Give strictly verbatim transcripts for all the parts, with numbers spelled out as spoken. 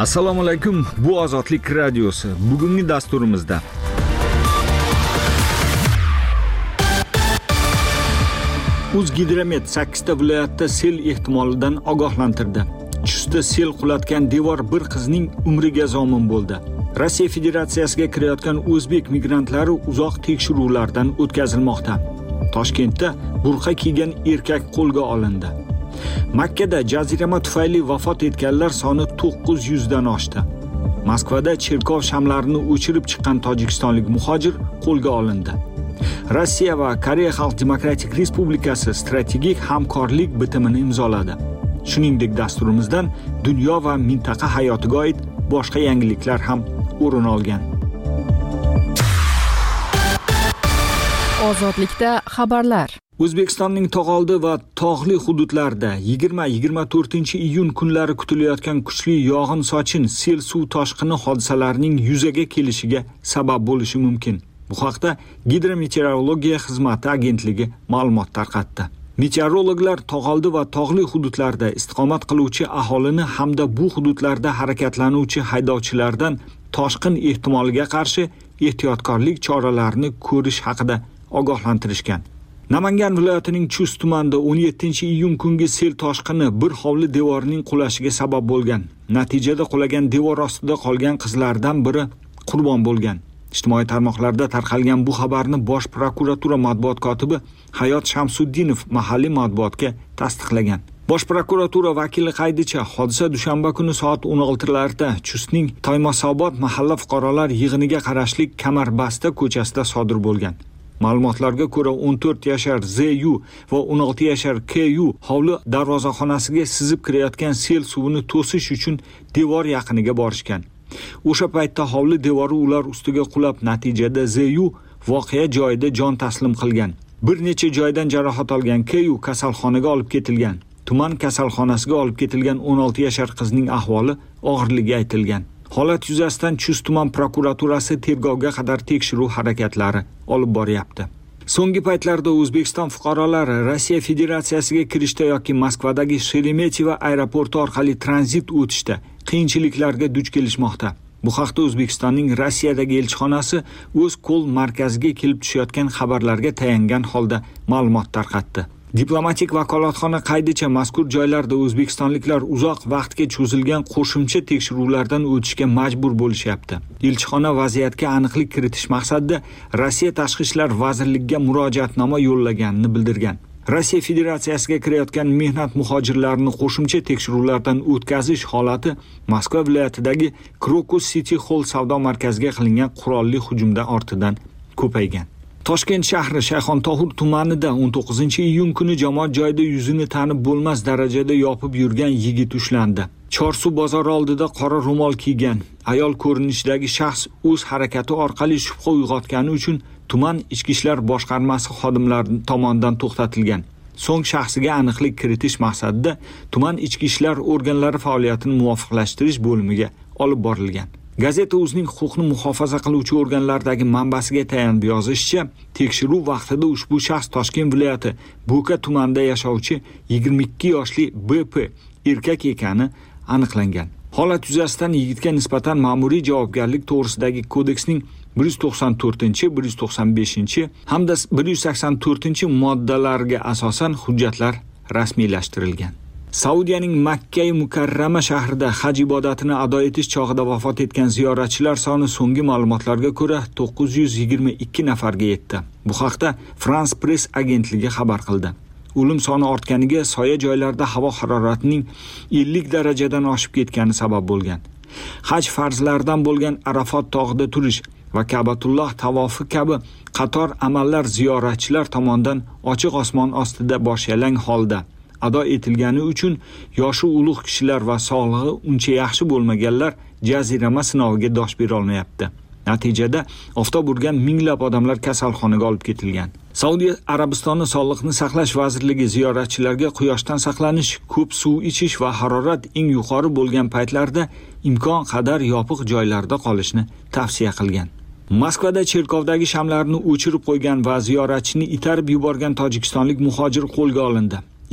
Assalomu alaykum, bu Ozodlik radiosi. Bugungi dasturimizda O'zgidromet sakkizta viloyatda sel ehtimolidan ogohlantirdi. Chustda sel qulatgan devor bir qizning umriga zomin bo'ldi. Rossiya Federatsiyasiga kirayotgan o'zbek migrantlari uzoq tekshiruvlardan o'tkazilmoqda. Toshkentda burqa kiygan erkak qo'lga olindi. Makkada jazirama tufayli vafot etganlar soni to'qqiz yuz dan oshdi. Moskvada cherkov shamlarini o'chirib chiqqan tojikistonlik muhojir qo'lga olindi. Rossiya va Koreya Xalq Demokratik Respublikasi strategik hamkorlik bitimini imzoladi. Shuningdek, dasturimizdan dunyo va mintaqa hayotiga oid boshqa yangiliklar ham o'rin olgan. Ozodlikda xabarlar. O'zbekistonning tog'oldi va tog'li hududlarida yigirma yigirma to'rtinchi iyun kunlari kutilayotgan kuchli yog'in-sochin, sel suv toshqini hodisalarining yuzaga kelishiga sabab bo'lishi mumkin. Bu haqda Gidrometeorologiya xizmati agentligi ma'lumot tarqatdi. Meteorologlar tog'oldi va tog'li hududlarda istiqomat qiluvchi aholini hamda bu hududlarda harakatlanuvchi haydovchilardan toshqin ehtimoliga qarshi ehtiyotkorlik choralarini ko'rish haqida ogohlantirishgan. Namangan viloyatining Chust tumanida o'n yettinchi iyun kungi sel toshqini bir hovli devorining qulashiga sabab bo'lgan. Natijada qulagan devor ostida qolgan qizlardan biri qurbon bo'lgan. Ijtimoiy tarmoqlarda tarqalgan bu xabarni Bosh prokuratura matbuot kotibi Hayot Shamsuddinov mahalliy matbuotga tasdiqlagan. Bosh prokuratura vakili qaydicha, hodisa dushanba kuni soat o'n oltilarda Chustning Toymosobod mahalla fuqarolar yig'iniga qarashli Kamarbasta ko'chasida sodir bo'lgan. Ma'lumotlarga ko'ra o'n to'rt yashar Z U va o'n olti yashar K U hovli darvozaxonasiga sizib kirayotgan sel suvini to'sish uchun devor yaqiniga borishgan. O'sha paytda hovli devori ular ustiga qulab, natijada Z U voqea joyida jon taslim qilgan. Bir necha joydan jarohat olgan K U kasalxonaga olib ketilgan. Tuman kasalxonasiga olib ketilgan o'n olti yashar qizning ahvoli og'irligi aytilgan. Holat yuzasidan Chust tuman prokuraturasi tergovga qadar tekshiruv harakatlari olib boryapti. So'nggi paytlarda O'zbekiston fuqarolari Rossiya Federatsiyasiga kirishda yoki Moskvadagi Sheremetyevo aeroporti orqali tranzit o'tishda qiyinchiliklarga duch kelishmoqda. Bu haqda O'zbekistonning Rossiyadagi elchixonasi o'z qo'l markaziga kelib tushayotgan xabarlarga tayangan holda ma'lumot tarqatdi. Diplomatik vakolatxona qaydicha mazkur joylarda o'zbekistonliklar uzoq vaqtga cho'zilgan qo'shimcha tekshiruvlardan o'tishga majbur bo'lishyapti. Elchixona vaziyatga aniqlik kiritish maqsadida Rossiya Tashqi ishlar vazirligiga murojaatnoma yo'llaganini bildirgan. Rossiya Federatsiyasiga kirayotgan mehnat muhojirlarini qo'shimcha tekshiruvlardan o'tkazish holati Moskva viloyatidagi Krokus City Hall savdo markaziga qilingan qurolli hujumdan ortidan ko'paygan. Toshkent shahri Shayxontohur tumanida o'n to'qqizinchi iyun kuni jamoat joyida yuzini tanib bo'lmas darajada yopib yurgan yigit ushlandi. Chorsu bozori oldida qora ro'mol kiygan ayol ko'rinishdagi shaxs o'z harakati orqali shubha uyg'otgani uchun tuman ichki ishlar boshqarmasi xodimlari tomonidan to'xtatilgan. So'ng shaxsiga aniqlik kiritish maqsadida tuman ichki ishlar organlari faoliyatini muvofiqlashtirish bo'limiga olib borilgan. Gazeta o'zining huquqni muhofaza qiluvchi organlardagi manbasiga tayanib yozishicha, tekshiruv vaqtida ushbu shaxs Toshkent viloyati Bo'ka tumanida yashovchi yigirma ikki yoshli B P erkak ekani aniqlangan. Holat yuzasidan yigitga nisbatan ma'muriy javobgarlik to'g'risidagi kodeksning bir yuz to'qson to'rtinchi, bir yuz to'qson beshinchi hamda bir yuz sakson to'rtinchi moddalariga asosan hujjatlar rasmiylashtirilgan. Saudiyaning Makka Mukarrama shahrida haj ibodatini ado etish chog'ida vafot etgan ziyoratchilar soni so'nggi ma'lumotlarga ko'ra to'qqiz yuz yigirma ikki nafarga yetdi. Bu haqda France Press agentligi xabar qildi. O'lim soni ortganiga soya joylarda havo haroratining ellik darajadan oshib ketgani sabab bo'lgan. Haj farzlaridan bo'lgan Arafot tog'ida turish va Ka'batulloh tavofi kabi qator amallar ziyoratchilar tomonidan ochiq osmon ostida boshyalang holda ado etilgani uchun yoshi ulug' kishilar va sog'lig'i uncha yaxshi bo'lmaganlar jazirama sinoviga dosh bera olmayapti. Natijada oftob urgan minglab odamlar kasalxonaga olib ketilgan. Saudiya Arabistoni Sog'liqni saqlash vazirligi ziyoratchilarga quyoshdan saqlanish, ko'p suv ichish va harorat eng yuqori bo'lgan paytlarda imkon qadar yopiq joylarda qolishni tavsiya qilgan. Moskvada cherkovdagi shamlarni o'chirib qo'ygan va ziyoratchini itarib yuborgan tojikistonlik muhojir qo'lga olindi.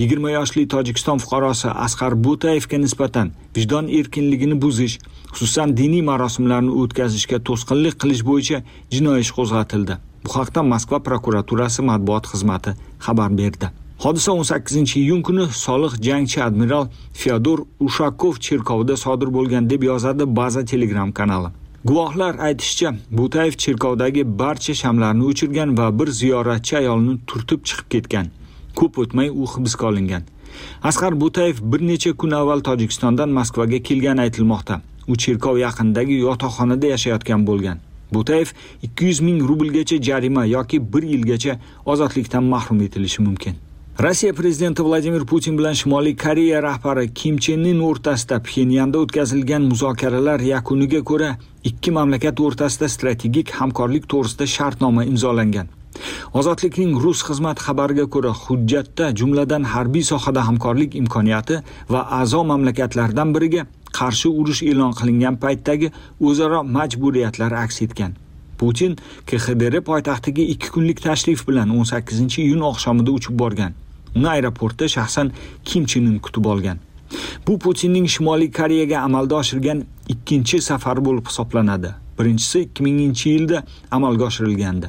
yigirma yoshli Tojikiston fuqarosi Asqar Bo'tayevga nisbatan vijdon erkinligini buzish, xususan diniy marosimlarni o'tkazishga to'sqinlik qilish bo'yicha jinoiy ish qo'zg'atildi. Bu haqda Moskva prokuraturasi matbuot xizmati xabar berdi. Hodisa o'n sakkizinchi iyun kuni soliq jangchi admiral Fyodor Ushakov cherkovida sodir bo'lgan deb yozadi Baza Telegram kanali. Guvohlar aytishicha, Bo'tayev cherkovdagi barcha shamlarni o'chirgan va bir ziyoratchi ayolni turtib chiqib ketgan. Ko'p o'tmay u hibsga olingan. Asqar Bo'tayev bir necha kun avval Tojikistondan Moskvaga kelgani aytilmoqda. U cherkov yaqinidagi yotoqxonada yashayotgan bo'lgan. Bo'tayev ikki yuz ming rublgacha jarima yoki bir yilgacha ozodlikdan mahrum etilishi mumkin. Rossiya prezidenti Vladimir Putin bilan Shimoliy Koreya rahbari Kim Chen In o'rtasida Pxenyanda o'tkazilgan muzokaralar yakuniga ko'ra ikki mamlakat o'rtasida strategik hamkorlik to'g'risida shartnoma imzolangan. Ozodlikning rus xizmat xabariga ko'ra, hujjatda jumladan harbiy sohada hamkorlik imkoniyati va a'zo mamlakatlardan biriga qarshi urush e'lon qilingan paytdagi o'zaro majburiyatlar aks etgan. Putin K X D R poytaxtiga ikki kunlik tashrif bilan o'n sakkizinchi iyun oqshomida uchib borgan. Uni aeroportda shaxsan Kim Chen In kutib olgan. Bu Putinning Shimoliy Koreyaga amalga oshirgan ikkinchi safari bo'lib hisoblanadi. Birinchisi ikki minginchi yilda amalga oshirilgandi.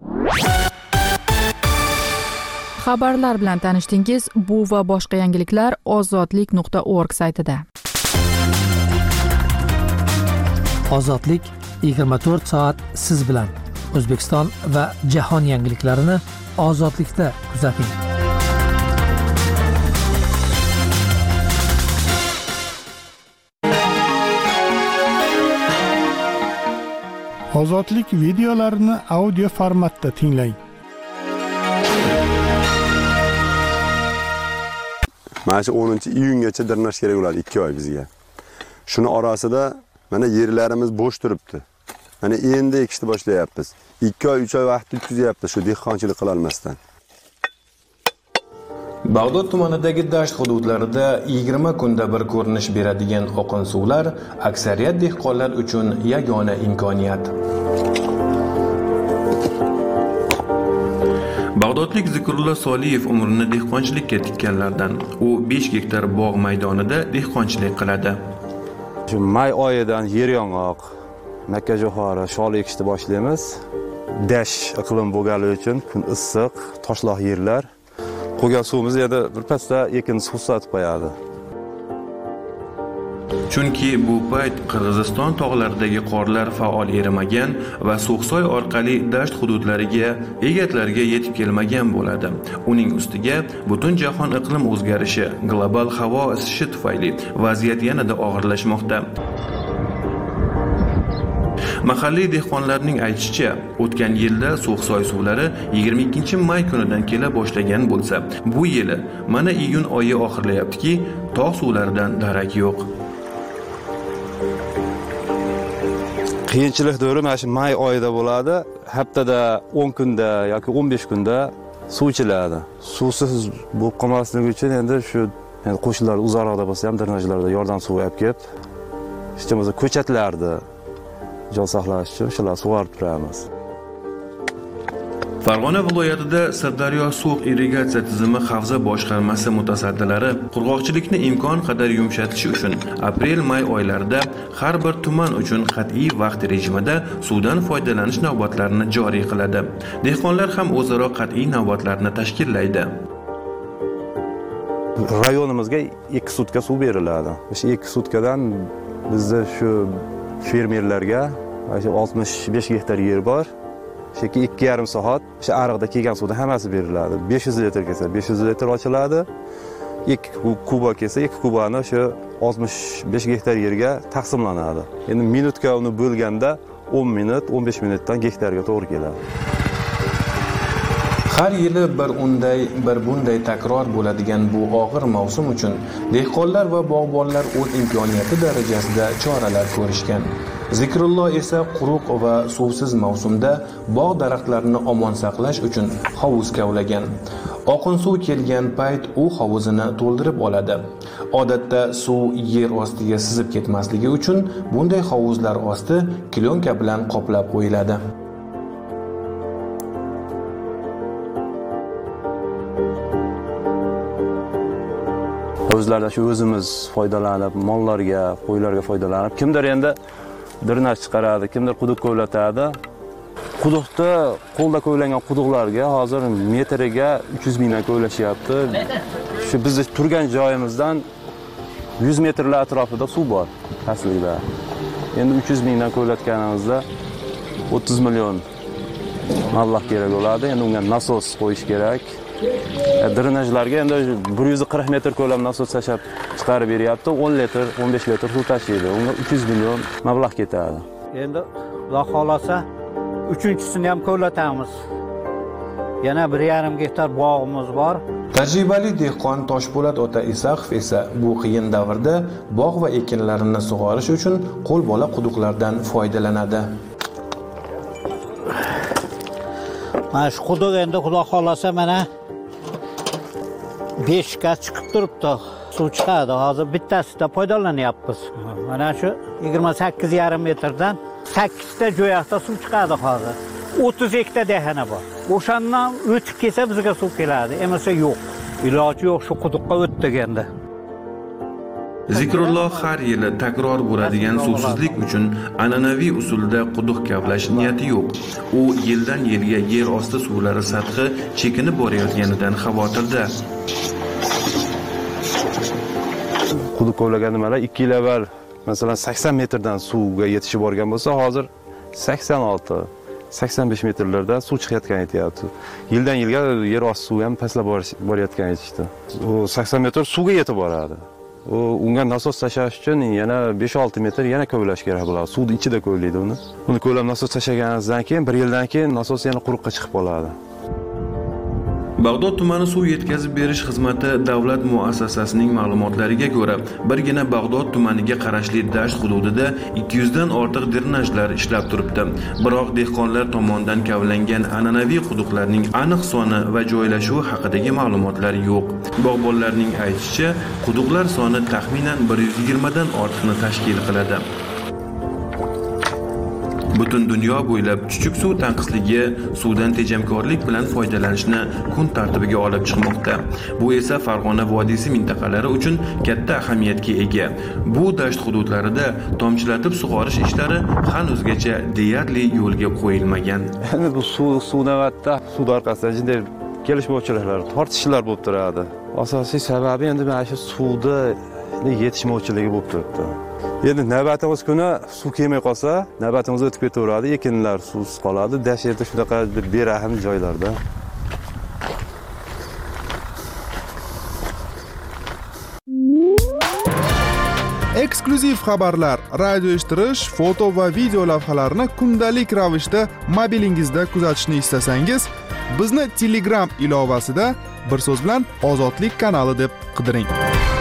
Xabarlar bilan tanishdingiz. Bu va boshqa yangiliklar ozodlik nuqta org saytida. Ozodlik yigirma to'rt soat siz bilan. O'zbekiston va jahon yangiliklarini ozodlikda kuzating. Ozodlik videolarini audio formatda tinglang. Mana shu o'ninchi iyungacha dirnash kerak bo'ladi ikki oy bizga. Shuni orasida mana yerlarimiz bo'sh turibdi. Mana endi ekishni boshlayapmiz. ikki oy, uch oy vaqt o'tkazyapmiz shu dehqonchilik qila olmasdan. Bag'dod tumanidagi dasht hududlarida yigirma kunda bir ko'rinish beradigan oqin suvlar aksariyat dehqonlar uchun yagona imkoniyat. Bag'dodlik Zikrullo Soliyev umrini dehqonchilikka tikkanlardan. U besh gektar bog' maydonida dehqonchilik qiladi. Shu may oyidan yer yong'oq, makkajo'xori, shol ekishni boshlaymiz. Dash iqlim bo'lganligi uchun kun issiq, toshloq yerlar. Qolgan suvimiz yana bir pasda ekin suv sotib qo'yadi. Chunki bu payt Qirg'iziston tog'laridagi qorlar faol erimagan va So'xsoy orqali dasht hududlariga, egatlarga yetib kelmagan bo'ladi. Uning ustiga butun jahon iqlim o'zgarishi, global havo isishi tufayli vaziyat yanada og'irlashmoqda. Mahalliy dehqonlarning aytishicha, o'tgan yilda So'xsoy suvlari yigirma ikkinchi may kunidan kela boshlagan bo'lsa, bu yili mana iyun oyi oxirlayaptiki, tog' suvlaridan darak yo'q. Qiyinchilik davri mana shu may oyida bo'ladi. Haftada o'n kunda yoki o'n besh kunda suv ichiladi. Suvsiz bo'lib qolmasligi uchun endi shu endi qo'shnilar uzoqroqda bo'lsa ham dirnajlarda yordam suvi olib kelib, hech bo'lmasa ko'chatlarni jon saqlash uchun shular sug'orib turamiz. Farg'ona viloyatida Sirdaryo suv irrigatsiya tizimi havza boshqarmasi mutasaddilari qurg'oqchilikni imkon qadar yumshatish uchun aprel-may oylarida har bir tuman uchun qat'iy vaqt rejimida suvdan foydalanish navbatlarini joriy qiladi. Dehqonlar ham o'zaro qat'iy navbatlarni tashkillaydi. Rayonimizga ikki sutka suv beriladi. O'sha ikki sutkadan bizda shu fermerlarga oltmish besh gektar yer bor. Sheki ikki yarim soat o'sha ariqda kelgan suvda hammasi beriladi. besh yuz litr kelsa besh yuz litr ochiladi. ikki kuba kelsa ikki kubani o'sha oltmish besh gektar yerga taqsimlanadi. Endi minutga uni bo'lganda o'n minut, o'n besh minutdan gektarga to'g'ri keladi. Har yili bir unday, bir bunday takror bo'ladigan bu og'ir mavsum uchun dehqonlar va bog'bonlar o'z imkoniyati darajasida choralar ko'rishgan. Zikrullo esa quruq va suvsiz mavsumda bog' daraxtlarini omon saqlash uchun hovuz kavlagan. Oqin suv kelgan payt u hovuzini to'ldirib oladi. Odatda suv yer ostiga sizib ketmasligi uchun bunday hovuzlar osti klonka bilan qoplab qo'yiladi. O'zlaridan shu o'zimiz foydalanib, mollarga, qo'ylarga foydalanib, kimdir endi drenaj chiqaradi, kimdir quduq ko'latadi. Quduqda qo'lda ko'ylangan quduqlarga hozir metriga uch yuz mingdan ko'ylashyapti. Shu biz turgan joyimizdan yuz metrlar atrofida suv bor pastlikda. Endi uch yuz mingdan ko'latganimizda o'ttiz million mablag' kerak bo'ladi. Endi unga nasos qo'yish kerak. Drenajlarga endi bir yuz qirq metr ko'lam nasos tashab chiqarib beryapti. o'n litr, o'n besh litr suv tashiydi. Unga uch yuz million mablag' ketadi. Endi Xudo xolasa uchinchisini ham ko'latamiz. Yana bir yarim gektar bog'imiz bor. Tajribali dehqon Toshpo'lat ota Isaqov esa bu qiyin davrda bog' va ekinlarini sug'orish uchun qo'lbola quduqlardan foydalanadi. Mana shu quduq endi Xudo xolasa mana besh ga chiqib turibdi. Suv chiqadi. Hozir bittasida foydalanyapmiz. Mana shu yigirma sakkiz yarim metrdan sakkiz ta jo'yaqda suv chiqadi hozir. o'ttiz hektar dehana bor. O'shandan o'tib kelsa bizga suv keladi. Emasa yo'q. Iloji yo'q shu quduqqa o'tdik endi. Zikrulloh har yili takror bo'ladigan suvsizlik uchun an'anaviy usulda quduq kavlash niyati yo'q. U yildan yilga yer osti suvlari sathi chekinib borayotganidan xavotirda. Quduq kovlagan nimalar ikki yil avval masalan sakson metrdan suvga yetishib borgan bo'lsa, hozir sakson olti sakson besh metrlarda suv chiqayotgan aytyapti. Yildan yilga yer osti suvi ham pastlab borayotgan aytishdi. U sakson metr suvga yetib boradi. U unga nasos tashash uchun yana besh olti metr yana kovlash kerak bo'ladi. Suvni ichida kovlaydi uni. Uni ko'lab nasos tashaganingizdan keyin bir yildan keyin nasos yana quruqqa chiqib qoladi. Bag'dod tumani suv yetkazib berish xizmati davlat muassasasining ma'lumotlariga ko'ra, birgina Bag'dod tumaniga qarashli dasht hududida ikki yuz dan ortiq drenajlar ishlab turibdi. Biroq dehqonlar tomonidan kavlangan an'anaviy quduqlarning aniq soni va joylashuvi haqidagi ma'lumotlar yo'q. Bog'bonlarning aytishicha, quduqlar soni taxminan bir yuz yigirma dan ortiqni tashkil qiladi. Butun dunyo bo'ylab chuchuk suv tanqisligi suvdan tejamkorlik bilan foydalanishni kun tartibiga olib chiqmoqda. Bu esa Farg'ona vodiysi mintaqalari uchun katta ahamiyatga ega. Bu dasht hududlarida tomchilatib sug'orish ishlari hanuzgacha deyarli yo'lga qo'yilmagan. Endi bu suv suv navbatda suv orqasidan jinday kelishmovchiliklar, tortishishlar bo'lib turadi. Asosiy sababi endi mana shu suvda yetishmovchiligi bo'lib turibdi. Endi navbatimiz kuni suv kelmay qolsa, navbatimiz o'tib ketaveradi, ekinlar suvsiz qoladi. Dash yerda shunaqa berahm joylarda. Eksklyuziv xabarlar, radio eshittirish, foto va video lavhalarni kundalik ravishda mobilingizda kuzatishni istasangiz, bizni Telegram ilovasida bir so'z bilan Ozodlik kanali deb qidiring.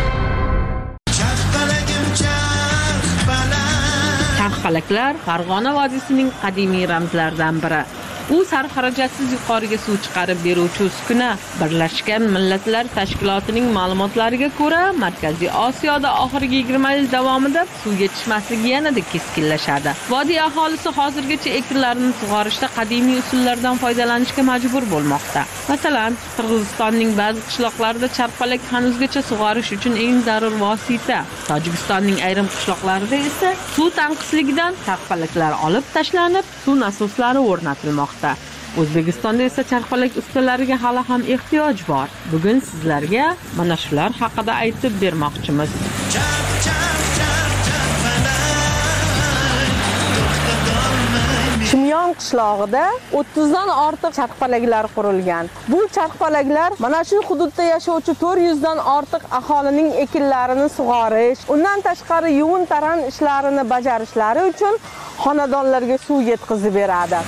Charxpalaklar Farg'ona vodiysining qadimiy ramzlaridan biri. U sarxarajatsiz yuqoriga suv chiqarib beruvchi uskuna. Birlashgan Millatlar Tashkilotining ma'lumotlariga ko'ra, Markaziy Osiyoda oxirgi yigirma yil davomida suv yetishmasligi yanada keskinlashadi. Vodiy aholisi hozirgacha ekinlarini sug'orishda qadimiy usullardan foydalanishga majbur bo'lmoqda. Masalan, Qirg'izistonning ba'zi qishloqlarida charxpalak hanuzgacha sug'orish uchun eng zarur vosita. Tojikistonning ayrim qishloqlarida esa suv tanqisligidan charxpalaklar olib tashlanib, suv nasoslari o'rnatilmoqda. O'zbekistonda esa charxpalak ustalariga hali ham ehtiyoj bor. Bugun sizlarga mana shular haqida aytib bermoqchimiz. Chimyon qishlog'ida o'ttiz dan ortiq charxpalaklar qurilgan. Bu charxpalaklar mana shu hududda yashovchi to'rt yuz dan ortiq aholining ekinlarini sug'orish, undan tashqari yuvin-taran ishlarini bajarishlari uchun xonadonlarga suv yetkazib beradi.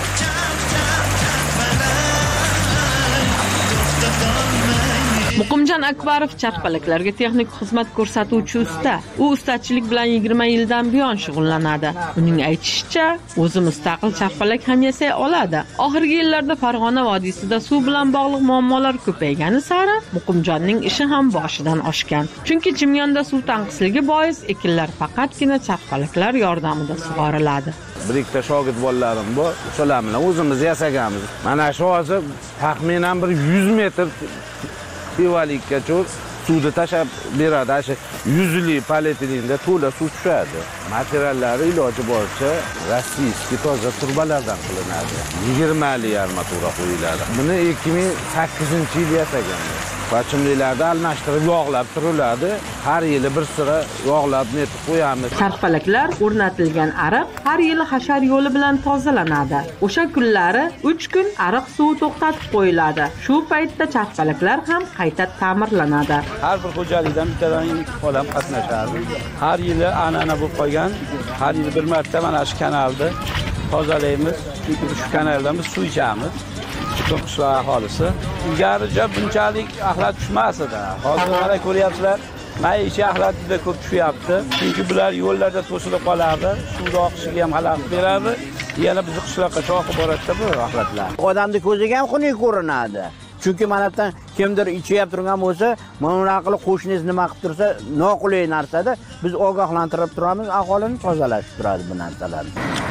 Muqimjon Akbarov charxpalaklarga texnik xizmat ko'rsatuvchi usta. U ustachilik bilan yigirma yildan buyon shug'ullanadi. Uning aytishicha, o'zi mustaqil charxpalak ham yasay oladi. Oxirgi yillarda Farg'ona vodiysida suv bilan bog'liq muammolar ko'paygani sari Muqimjonning ishi ham boshidan oshgan. Chunki Chimyonda suv tanqisligi bois ekinlar faqatgina charxpalaklar yordamida sug'oriladi. Bir ikkita shogird bolalarim bor, o'shalar bilan o'zimiz yasaganmiz. Mana shu hozir taxminan bir yuz metr pivalikka cho'z suvni tashab beradi. Shu yuzli polietilenda to'la suv tushadi. Materiallari iloji boricha rossiyskiy toza turbalardan qilinadi. yigirmali armatura qo'yiladi. Buni ikki ming sakkizinchi yil yasaganmiz. Bachimliklarda almashtirib yog'lab turiladi. Har yili bir sira yog'lab netib qo'yamiz. Charxpalaklar o'rnatilgan ariq har yili hashar yo'li bilan tozalanadi. O'sha kunlari uch kun ariq suvi to'xtatib qo'yiladi. Shu paytda charxpalaklar ham qayta ta'mirlanadi. Har bir xo'jalikdan bittadan ikki odam qatnashadi. Har yili an'ana bo'lib qolgan. Har yili bir marta mana shu kanalni tozalaymiz. Chunki shu kanaldan biz suv ichamiz. Qishloq aholisi ilgaricha bunchalik axlat tushmas edi. Hozir mana ko'ryapsizlar, maishiy axlat juda ko'p tushyapti. Chunki bular yo'llarda to'silib qoladi, suvni oqishiga ham xalaqit beradi. Yana bizni qishloqqa cho'qib boradi bu axlatlar. Odamning ko'ziga ham xunuk ko'rinadi. Chunki mana bundan kimdir ichib turgan bo'lsa, mana bunaqa qilib qo'shningiz nima qilib tursa, noqulay narsada biz ogohlantirib turamiz, aholini tozalashib turadi bu narsalarni.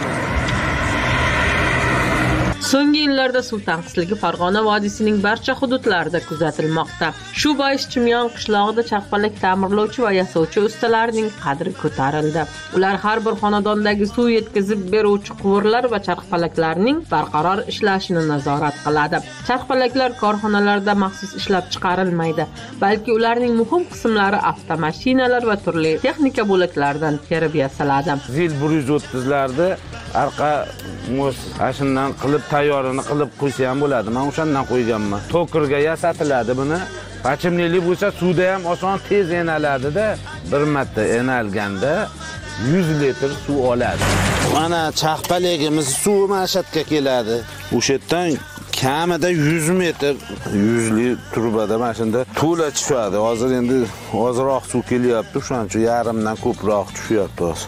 So'nggi yillarda suv tanqisligi Farg'ona vodiysining barcha hududlarida kuzatilmoqda. Shu bois Chimyon qishlog'ida charxpalak ta'mirlovchi va yasovchi ustalarining qadri ko'tarildi. Ular har bir xonadondagi suv yetkazib beruvchi quvurlar va charxpalaklarning barqaror ishlashini nazorat qiladi. Charxpalaklar korxonalarda maxsus ishlab chiqarilmaydi, balki ularning muhim qismlari avtomashinalar va turli texnika bo'laklaridan terib yasaladi. Zil bir yuz o'ttizlarda arqa mos ashundan qilib tayyorini qilib qo'ysa ham bo'ladi. Men o'shandan qo'yganman. To'kirga yasatiladi buni. Pachimlikli bo'lsa suvda ham oson tez enaladi-da. Bir marta enalganda yuz litr suv oladi. Mana charxpalagimiz suv mashatga keladi. O'sha yerdan kamida yuz metr yuzli turbada mana shunda to'la tushadi. Hozir endi ozroq suv kelyapti, shuning uchun yarimdan ko'proq tushyapti hozir.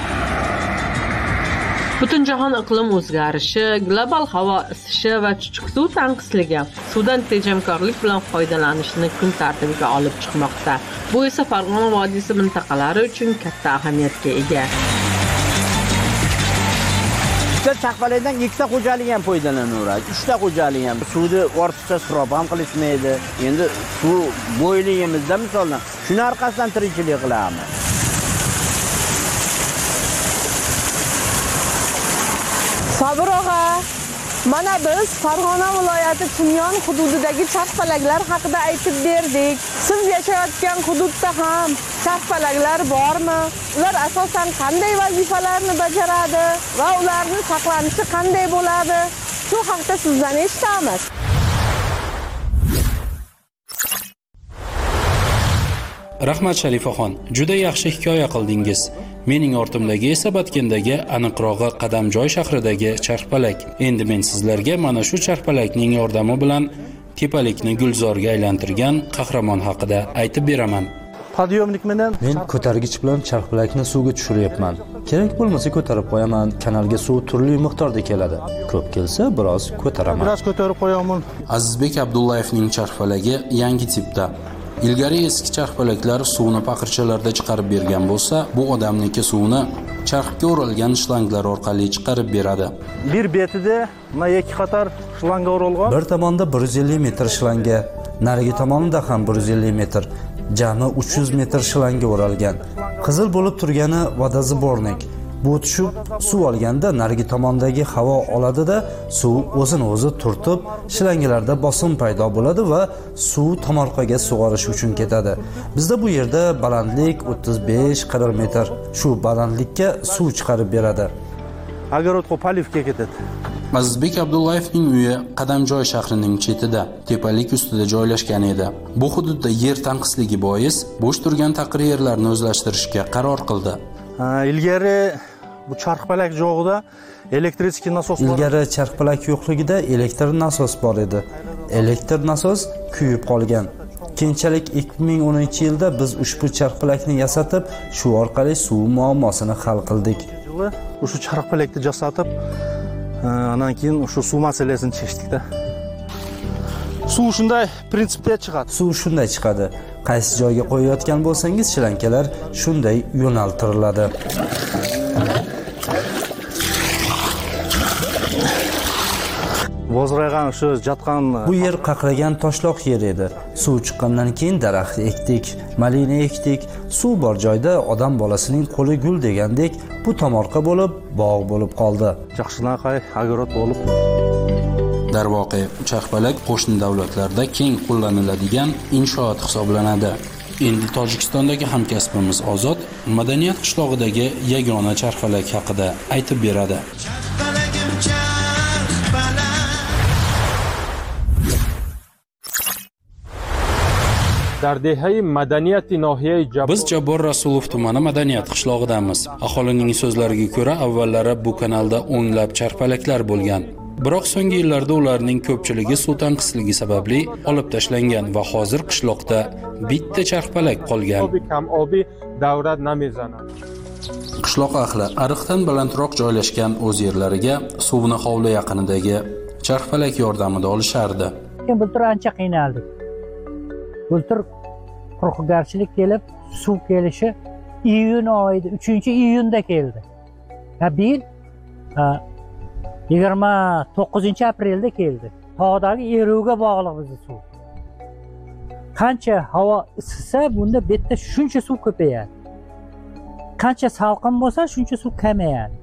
Butun jahon iqlim o'zgarishi, global havo isishi va chuchuk suv tanqisligi suvdan tejamkorlik bilan foydalanishni kun tartibiga olib chiqmoqda. Bu esa Farg'ona vodiysi mintaqalari uchun katta ahamiyatga ega. Charxpalakdan ikkita xo'jalik ham foydalanaveradi. uchta xo'jalik ham suvni ortiqcha isrof ham qilishmaydi. Endi suv bo'yligimizda misoldan shuni orqasidan tirikchilik qilamiz. Sabir og'a, mana biz Farg'ona viloyati Chimyon hududidagi charxpalaklar haqida aytib berdik. Siz yashayotgan hududda ham charxpalaklar bormi? Ular asosan qanday vazifalarni bajaradi va ularning saqlanishi qanday bo'ladi? Shu haqda sizdan eshitamiz. Rahmat Sharifaxon, juda yaxshi hikoya qildingiz. Mening ortimdagi esa Batkendagi, aniqrog'i Qadamjoy shahridagi charxpalak. Endi men sizlarga mana shu charxpalakning yordami bilan tepalikni gulzorga aylantirgan qahramon haqida aytib beraman. Podyomnik bilan men ko'targich bilan charxpalakni suvga tushiryapman. Kerak bo'lmasa ko'tarib qo'yaman. Kanalga suv turli miqdorda keladi. Ko'p kelsa biroz ko'taraman. Biroz ko'tarib qo'yaman. Azizbek Abdullayevning charxpalagi yangi tipda. Ilgari eski charxpalaklar suvni paqirchalarda chiqarib bergan bo'lsa, bu odamniki suvni charxga o'ralgan shlanglar orqali chiqarib beradi. Bir betida mana ikki qator shlanga o'ralgan. Bir tomonda bir yuz ellik metr shlanga, narigi tomonida ham bir yuz ellik metr, jami uch yuz metr shlanga o'ralgan. Qizil bo'lib turgani vodozbornik. Bu tushib suv olganda narigi tomondagi havo oladi-da, suv o'zini o'zi turtib, shlangalarda bosim paydo bo'ladi va suv tomorqaga sug'orish uchun ketadi. Bizda bu yerda balandlik o'ttiz besh qirq metr. Shu balandlikka suv chiqarib beradi. Agarotga palivga ketadi. Azizbek Abdullayevning uyi Qadamjoy shahrining chetida, tepalik ustida joylashgan edi. Bu hududda yer tanqisligi bois bo'sh turgan taqir yerlarni o'zlashtirishga qaror qildi. Ilgari bu charxpalak joyida elektrический nasos bor. Ilgari charxpalak yo'qligida elektr nasos bor edi. Elektr nasos kuyib qolgan. Keyinchalik ikki ming o'ninchi yilda biz ushbu charxpalakni yasatib, shu orqali suv muammosini hal qildik. O'sha charxpalakni jasatib, andan keyin o'sha suv masalasini chechdikda. Suv shunday prinsipda chiqadi. Suv shunday chiqadi. Qaysi joyga qo'yayotgan bo'lsangiz, shlankalar shunday yo'naltiriladi. Vozg'aygan shu jatgan bu yer qaqragan toshloq yer edi. Suv chiqqandan keyin daraxt ekdik, malina ekdik. Suv bor joyda odam bolasining qo'li gul degandek bu tomorqa bo'lib, bog' bo'lib qoldi. Yaxshilaqay agorot bo'lib. Darvoqe, charxpalak qo'shni davlatlarda keng qo'llaniladigan inshoot hisoblanadi. Endi Tojikistondagi hamkasbimiz Ozod madaniyat qishlog'idagi yagona charxpalak haqida aytib beradi. Biz Jabbor Rasulov tumani madaniyat qishlog'idamiz. Aholining so'zlariga ko'ra, avvallari bu kanalda o'nlab charxpalaklar bo'lgan. Biroq so'nggi yillarda ularning ko'pchiligi suv tanqisligi sababli olib tashlangan va hozir qishloqda bitta charxpalak qolgan. Qishloq ahli ariqdan balandroq joylashgan o'z yerlariga suvni hovli yaqinidagi charxpalak yordamida olishardi. Bultur ancha qiynaldik. Bultur qurg'oqchilik kelib, suv kelishi iyun oyida, uchinchi iyunda keldi. Ha bir yigirma to'qqizinchi aprelda keldi. Tog'dagi eruvga bog'liq bizning suv. Qancha havo isisa, bunda betda shuncha suv ko'payadi. Qancha salqin bo'lsa, shuncha suv kamayadi.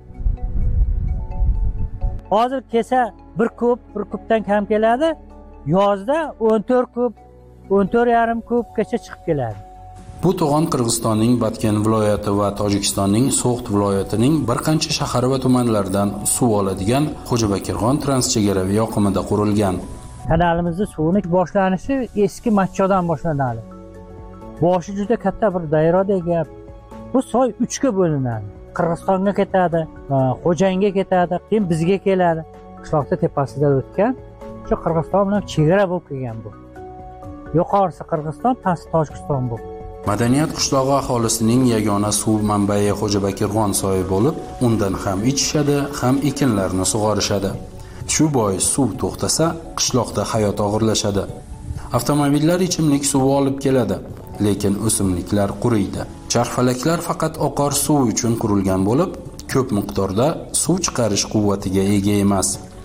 Hozir kelsa bir kub, bir kubdan kam keladi. Yozda o'n to'rt kub, o'n to'rt yarim kubgacha chiqib keladi. Bu to'g'on Qirg'izistonning Batken viloyati va Tojikistonning So'g'd viloyatining bir qancha shahar va tumanlaridan suv oladigan Xo'jabakirg'on transchegaraviy yoqimida qurilgan. Kanalimizning suvning boshlanishi eski Matchodan boshlanadi. Boshi juda katta bir dayrodagi gap. Bu soy uchga bo'linadi. Qirg'izistonga ketadi, Xo'janga ketadi, keyin bizga keladi. Qishloqda tepasida o'tgan, shu Qirg'iziston bilan chegara bo'lib kelgan bu. Yuqorisi Qirg'iziston, pasti Tojikiston bu. Madaniyat qishlog'i aholisining yagona suv manbai Xo'jabakirg'on soyi bo'lib, undan ham ichishadi, ham ekinlarni sug'orishadi. Shu bois suv to'xtasa, qishloqda hayot og'irlashadi. Avtomobillar ichimlik suvi olib keladi, lekin o'simliklar quriydi. Charxpalaklar faqat oqar suv uchun qurilgan bo'lib, ko'p miqdorda suv chiqarish quvvatiga ega emas.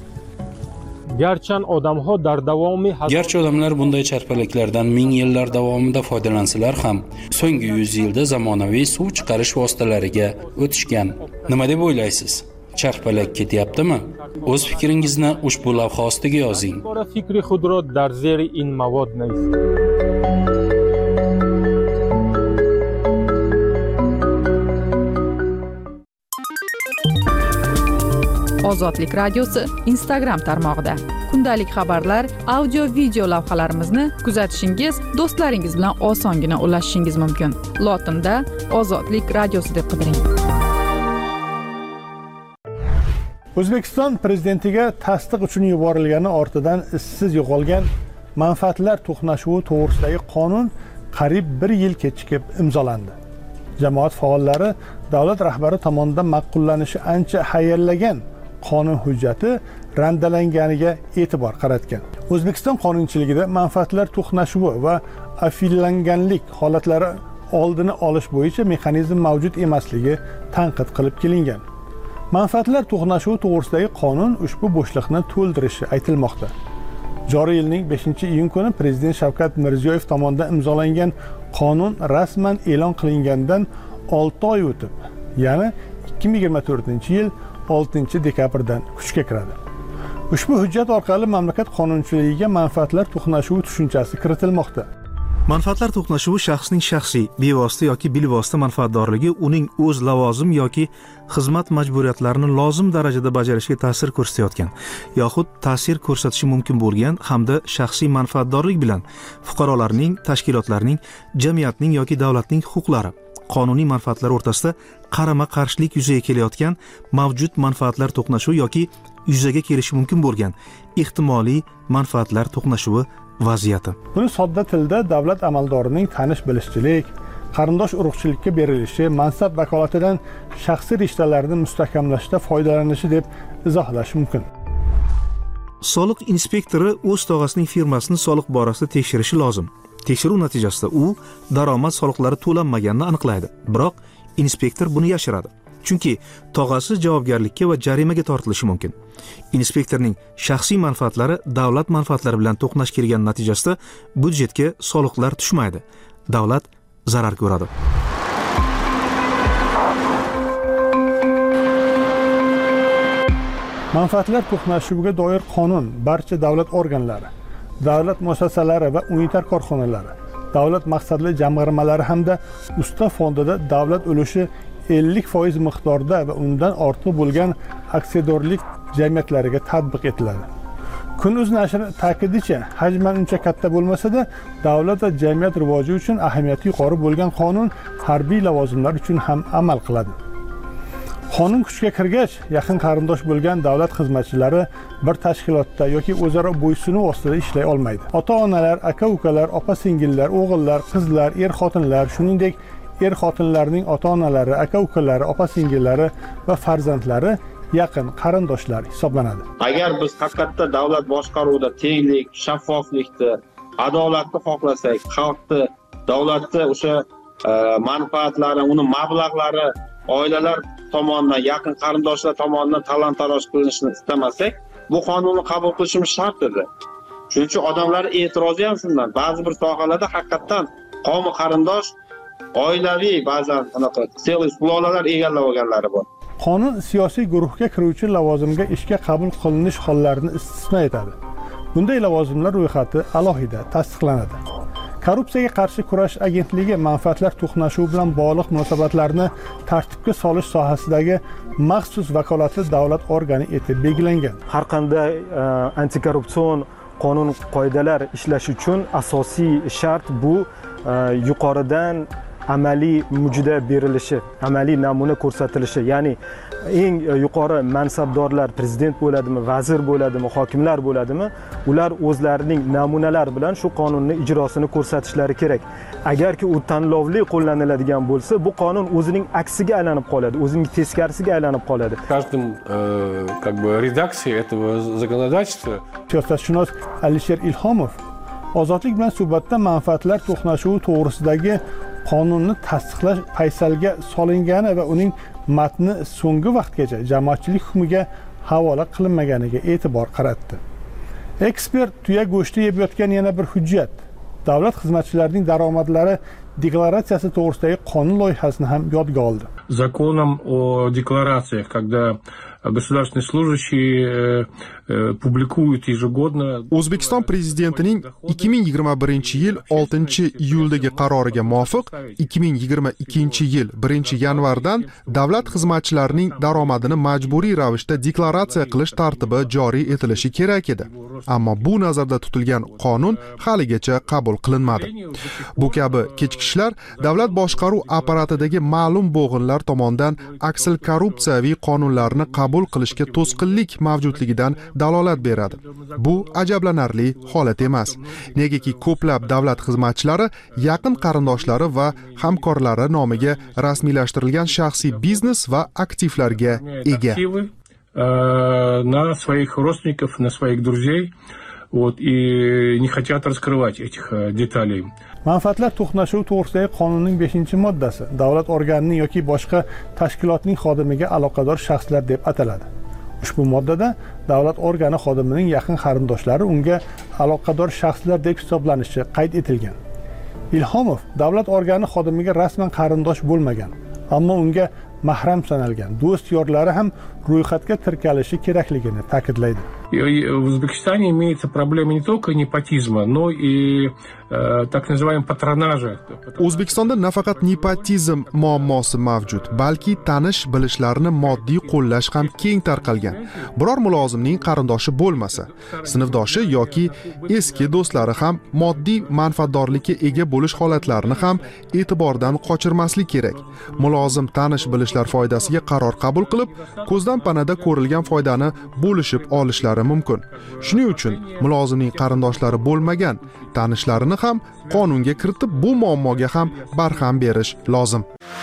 Garchi odamlar bunday charxpalaklardan ming yillar davomida foydalansalar ham, so'nggi yuz yilda zamonaviy suv chiqarish vositalariga o'tishgan. Nima deb o'ylaysiz? Charxpalak ketyaptimi? O'z fikringizni ushbu lavha ostiga yozing. Ozodlik radiosi Instagram tarmog'ida. Kundalik xabarlar, audio, video lavhalarimizni kuzatishingiz, do'stlaringiz bilan osongina ulashishingiz mumkin. Lotinda Ozodlik radiosi deb qidiring. O'zbekiston prezidentiga tasdiq uchun yuborilgani ortidan izsiz yo'qolgan manfaatlar to'qnashuvi to'g'risidagi qonun qariyb bir yil kechikib imzolandi. Jamoat faollari davlat rahbari tomonidan ma'qullanishi ancha hayallagan qonun hujjati randalanganiga e'tibor qaratgan. O'zbekiston qonunchiligida manfaatlar to'qnashuvi va afillanganlik holatlari oldini olish bo'yicha mexanizm mavjud emasligi tanqid qilib kelingan. Manfaatlar to'qnashuvi to'g'risidagi qonun ushbu bo'shliqni to'ldirishi aytilmoqda. Joriy yilning beshinchi iyun kuni Prezident Shavkat Mirziyoyev tomonidan imzolangan qonun rasman e'lon qilingandan olti oy o'tib, ya'ni ikki ming yigirma to'rtinchi yil oltinchi dekabrdan kuchga kiradi. Ushbu hujjat orqali mamlakat qonunchiligiga manfaatlar to'qnashuvi tushunchasi kiritilmoqda. Manfaatlar to'qnashuvi shaxsning shaxsiy, bevosita yoki bilvosita manfaatdorligi uning o'z lavozim yoki xizmat majburiyatlarini lozim darajada bajarishiga ta'sir ko'rsatayotgan yoxud ta'sir ko'rsatishi mumkin bo'lgan hamda shaxsiy manfaatdorlik bilan fuqarolarning, tashkilotlarning, jamiyatning yoki davlatning huquqlari, qonuniy manfaatlar o'rtasida qarama-qarshilik yuzaga kelayotgan mavjud manfaatlar to'qnashuvi yoki yuzaga kelishi mumkin bo'lgan ehtimoliy manfaatlar to'qnashuvi vaziyati. Buni sodda tilda davlat amaldorining tanish-bilishchilik, qarindosh urug'chilikka berilishi, mansab vakolatidan shaxsiy rishtalarni mustahkamlashda foydalanishi deb izohlash mumkin. Soliq inspektori o'z tog'asining firmasini soliq borasida tekshirishi lozim. Tekshiruv natijasida u daromad soliqlari to'lanmaganini aniqlaydi. Biroq inspektor buni yashiradi. chunki tog'asi javobgarlikka va jarimaga tortilishi mumkin. Inspektorning shaxsiy manfaatlari davlat manfaatlari bilan to'qnash kelgan natijasida byudjetga soliqlar tushmaydi. Davlat zarar ko'radi. Manfaatlar to'qnashuviga doir qonun barcha davlat organlari, davlat muassasalari va unitar korxonalari, davlat maqsadli jamg'armalari hamda usta fondida davlat ulushi ellik foiz miqdorda va undan ortiq bo'lgan aksiyadorlik jamiyatlariga tatbiq etiladi. Kun.uz nashri ta'kidicha, hajman uncha katta bo'lmasa-da, davlat va jamiyat rivoji uchun ahamiyati yuqori bo'lgan qonun harbiy lavozimlar uchun ham amal qiladi. Qonun kuchga kirgach, yaqin qarindosh bo'lgan davlat xizmatchilari bir tashkilotda yoki o'zaro bo'ysunuv ostida ishlay olmaydi. Ota-onalar, aka-ukalar, opa-singillar, o'g'illar, qizlar, er-xotinlar, shuningdek er-xotinlarning ota-onalari, aka-ukalari, opa-singillari va farzandlari yaqin qarindoshlar hisoblanadi. Agar biz haqiqatda davlat boshqaruvida tenglik, shaffoflikni, adolatni xohlasak, xalqni, davlatni o'sha manfaatlari, uni mablag'lari oilalar tomonidan, yaqin qarindoshlar tomonidan talon-taroj qilinishini istamasak, bu qonunni qabul qilishimiz shart edi. Shuning uchun odamlar e'tirozi ham shundan. Ba'zi bir sohalarda haqiqatan qavmi qarindosh, oilaviy ba'zan anaqa selli sulolalar egallab olganlari bor. Qonun siyosiy guruhga kiruvchi lavozimga ishga qabul qilinish hollarini istisno etadi. Bunday lavozimlar ro'yxati alohida tasdiqlanadi. Korrupsiyaga qarshi kurash agentligi manfaatlar to'qnashuvi bilan bog'liq munosabatlarni tartibga solish sohasidagi maxsus vakolatli davlat organi etib belgilangan. Har qanday antikorrupsion qonun qoidalar ishlash uchun asosiy shart bu yuqoridan amaliy mujda berilishi, amaliy namuna ko'rsatilishi, ya'ni eng yuqori mansabdorlar prezident bo'ladimi, vazir bo'ladimi, hokimlar bo'ladimi, ular o'zlarining namunalar bilan shu qonunni ijrosini ko'rsatishlari kerak. Agarki u tanlovli qo'llaniladigan bo'lsa, bu qonun o'zining aksiga aylanib qoladi, o'zining teskarisiga aylanib qoladi. Каждым как бы редакцией этого законодательства siyosatshunos Alisher Ilhomov Ozodlik bilan suhbatda manfaatlar to'qnashuvi to'g'risidagi qonunni tasdiqlash paysalga solingani va uning matni so'nggi vaqtgacha jamoatchilik hukmiga havola qilinmaganiga e'tibor qaratdi. Ekspert tuya go'shti yeb yotgan yana bir hujjat, davlat xizmatchilarining daromadlari deklaratsiyasi to'g'risidagi qonun loyihasini ham yodga oldi. Законом о декларациях, когда государственные служащие publikuют ежегодно. O'zbekiston prezidentining ikki ming yigirma birinchi yil oltinchi iyuldagi qaroriga muvofiq ikki ming yigirma ikkinchi yil birinchi yanvardan davlat xizmatchilarining daromadini majburiy ravishda deklaratsiya qilish tartibi joriy etilishi kerak edi. Ammo bu nazarda tutilgan qonun haligacha qabul qilinmadi. Bu kabi kechikishlar davlat boshqaruv apparatidagi ma'lum bo'g'inlar tomonidan aksil korrupsiyaviy qonunlarni qabul qilishga to'sqinlik mavjudligidan dalolat beradi. Bu ajablanarli holat emas. Negaki ko'plab davlat xizmatchilari yaqin qarindoshlari va hamkorlari nomiga rasmiylashtirilgan shaxsiy biznes va aktivlarga ega. На своих родственников, на своих друзей, вот, и не хотят раскрывать этих деталей. Manfaatlar to'qnashuvi to'g'risidagi qonunning beshinchi moddasi davlat organining yoki boshqa tashkilotning xodimiga aloqador shaxslar deb ataladi. Ushbu moddada davlat organi xodimining yaqin qarindoshlari unga aloqador shaxslar deb hisoblanishi qayd etilgan. Ilhomov davlat organi xodimiga rasman qarindosh bo'lmagan, ammo unga mahram sanalgan do'st yorlari ham ro'yxatga tirkalishi kerakligini ta'kidlaydi. В Узбекистане имеется проблема не только непотизма, но и э, так называемого патронажа. O'zbekistonda nafaqat nepotizm muammosi mavjud, balki tanish bilishlarni moddiy qo'llash ham keng tarqalgan. Biror mulozimning qarindoshi bo'lmasa, sinfdoshi yoki eski do'stlari ham moddiy manfaatdorlikka ega bo'lish holatlarini ham e'tibordan qochirmaslik kerak. Mulozim tanish bilishlar foydasiga qaror qabul qilib, ko'zdan panada ko'rilgan foydani bo'lishib olishlari mumkin. Shuning uchun mulozimning qarindoshlari bo'lmagan tanishlarini ham qonunga kiritib, bu muammoga ham barham berish lozim.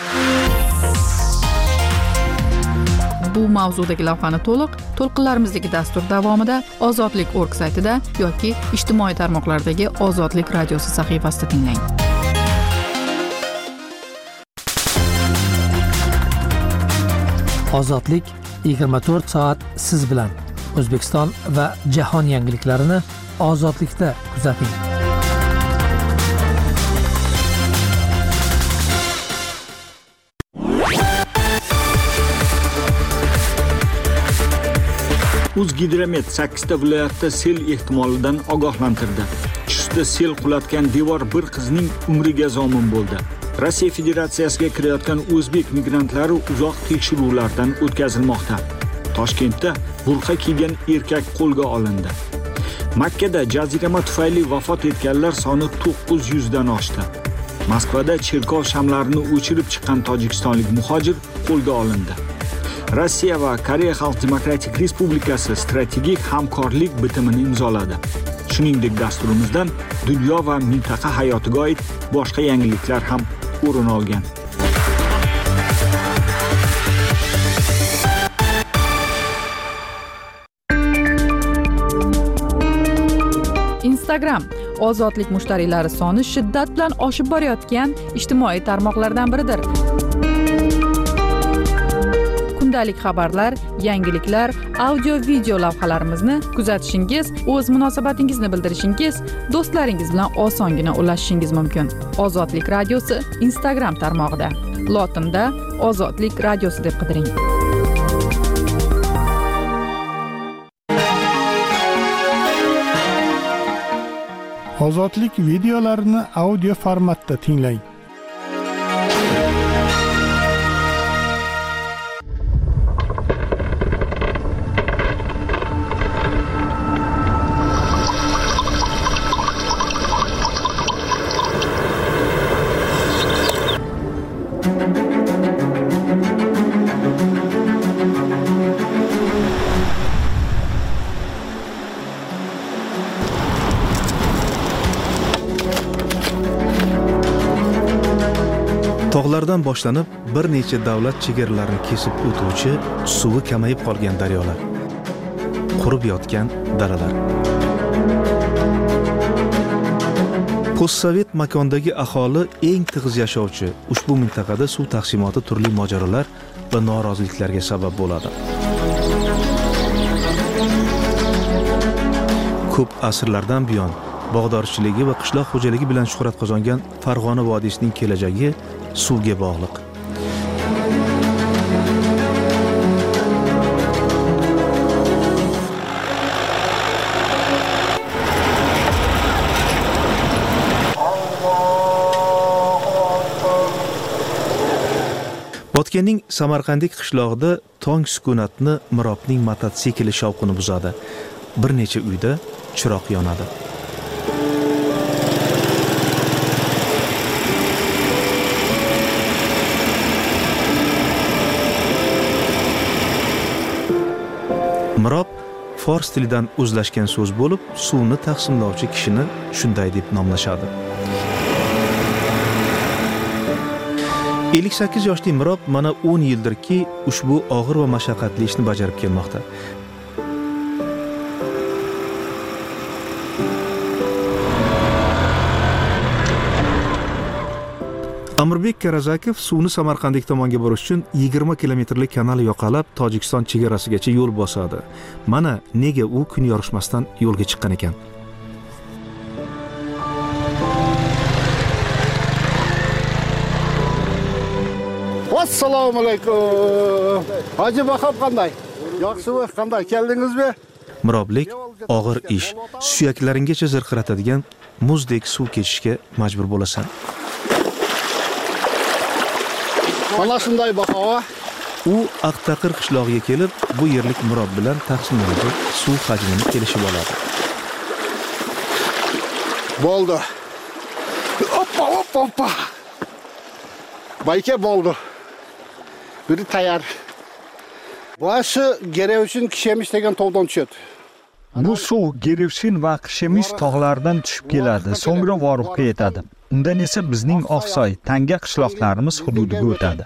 Bu mavzudagi lavhani to'liq to'lqinlarimizdagi dastur davomida Ozodlik nokta org saytida yoki ijtimoiy tarmoqlardagi Ozodlik radiosi sahifasida tinglang. Ozodlik yigirma to'rt soat siz bilan. O'zbekiston va jahon yangiliklarini ozodlikda kuzating. O'zgidromet sakkizta viloyatda sel ehtimolidan ogohlantirdi. Chustda sel qulatgan devor bir qizning umriga zomin bo'ldi. Rossiya Federatsiyasiga kirayotgan o'zbek migrantlari uzoq tekshiruvlardan o'tkazilmoqda. Toshkentda burqa kiygan erkak qo'lga olindi. Makkada jazirama tufayli vafot etganlar soni to'qqiz yuz dan oshdi. Moskvada cherkov shamlarini o'chirib chiqqan tojikistonlik muhojir qo'lga olindi. Rossiya va Koreya Xalq Demokratik Respublikasi strategik hamkorlik bitimini imzoladi. Shuningdek, dasturimizdan dunyo va mintaqa hayotiga oid boshqa yangiliklar ham o'rin olgan. Instagram ozodlik mushtariylari soni shiddat bilan oshib borayotgan ijtimoiy tarmoqlardan biridir. Kundalik xabarlar, yangiliklar, audio video lavhalarimizni kuzatishingiz, o'z munosabatingizni bildirishingiz, do'stlaringiz bilan osongina ulashishingiz mumkin. Ozodlik radiosi Instagram tarmog'ida. Lotinda Ozodlik radiosi deb qidiring. Ozodlik videolarini audio formatda tinglang. Tog'lardan boshlanib bir necha davlat chegaralarini kesib o'tuvchi suvi kamayib qolgan daryolar, qurib yotgan dalalar. Postsovet makondagi aholi eng tig'iz yashovchi ushbu mintaqada suv taqsimoti turli mojarolar va noroziliklarga sabab bo'ladi. Ko'p asrlardan buyon bog'dorchiligi va qishloq xo'jaligi bilan shuhrat qozongan Farg'ona vodiysining kelajagi suvga bog'liq. Botkenning Samarqandlik qishlog'ida tong sukunatni Mirobning mototsikli shovqini buzadi. Bir necha uyda chiroq yonadi. Mirob fors tilidan o'zlashgan so'z bo'lib, suvni taqsimlovchi kishini shunday deb nomlashadi. ellik sakkiz yoshli Mirob mana o'n yildirki ushbu og'ir va mashaqqatli ishni bajarib kelmoqda. Amirbek Karazakov suvni Samarqandlik tomonga borish uchun yigirma kilometrlik kanal yoqalab Tojikiston chegarasigacha yo'l bosadi. Mana nega u kun yorishmasdan yo'lga chiqqan ekan. Assalomu alaykum. Hoji Bahob qanday? Yaxshimi? Qanday keldingizmi? Miroblik og'ir ish, suyaklaringgacha zirqiratadigan muzdek suv kechishga majbur bo'lasan. Mana shunday Bahob. U Aqtaqir qishlog'iga kelib, bu yerlik Mirob bilan taqsimlanadi, suv hajmini kelishib oladi. Bo'ldi. Hoppa hoppa hoppa. Bayka bo'ldi. Biri tayyor. Boshi Gerevshin Kishemish degan tog'dan tushadi. Bu suv Gerevshin va Kishemish tog'laridan tushib keladi, so'ngra Voruqqa yetadi. Undan esa bizning Oqsoy, Tanga qishloqlarimiz hududiga o'tadi.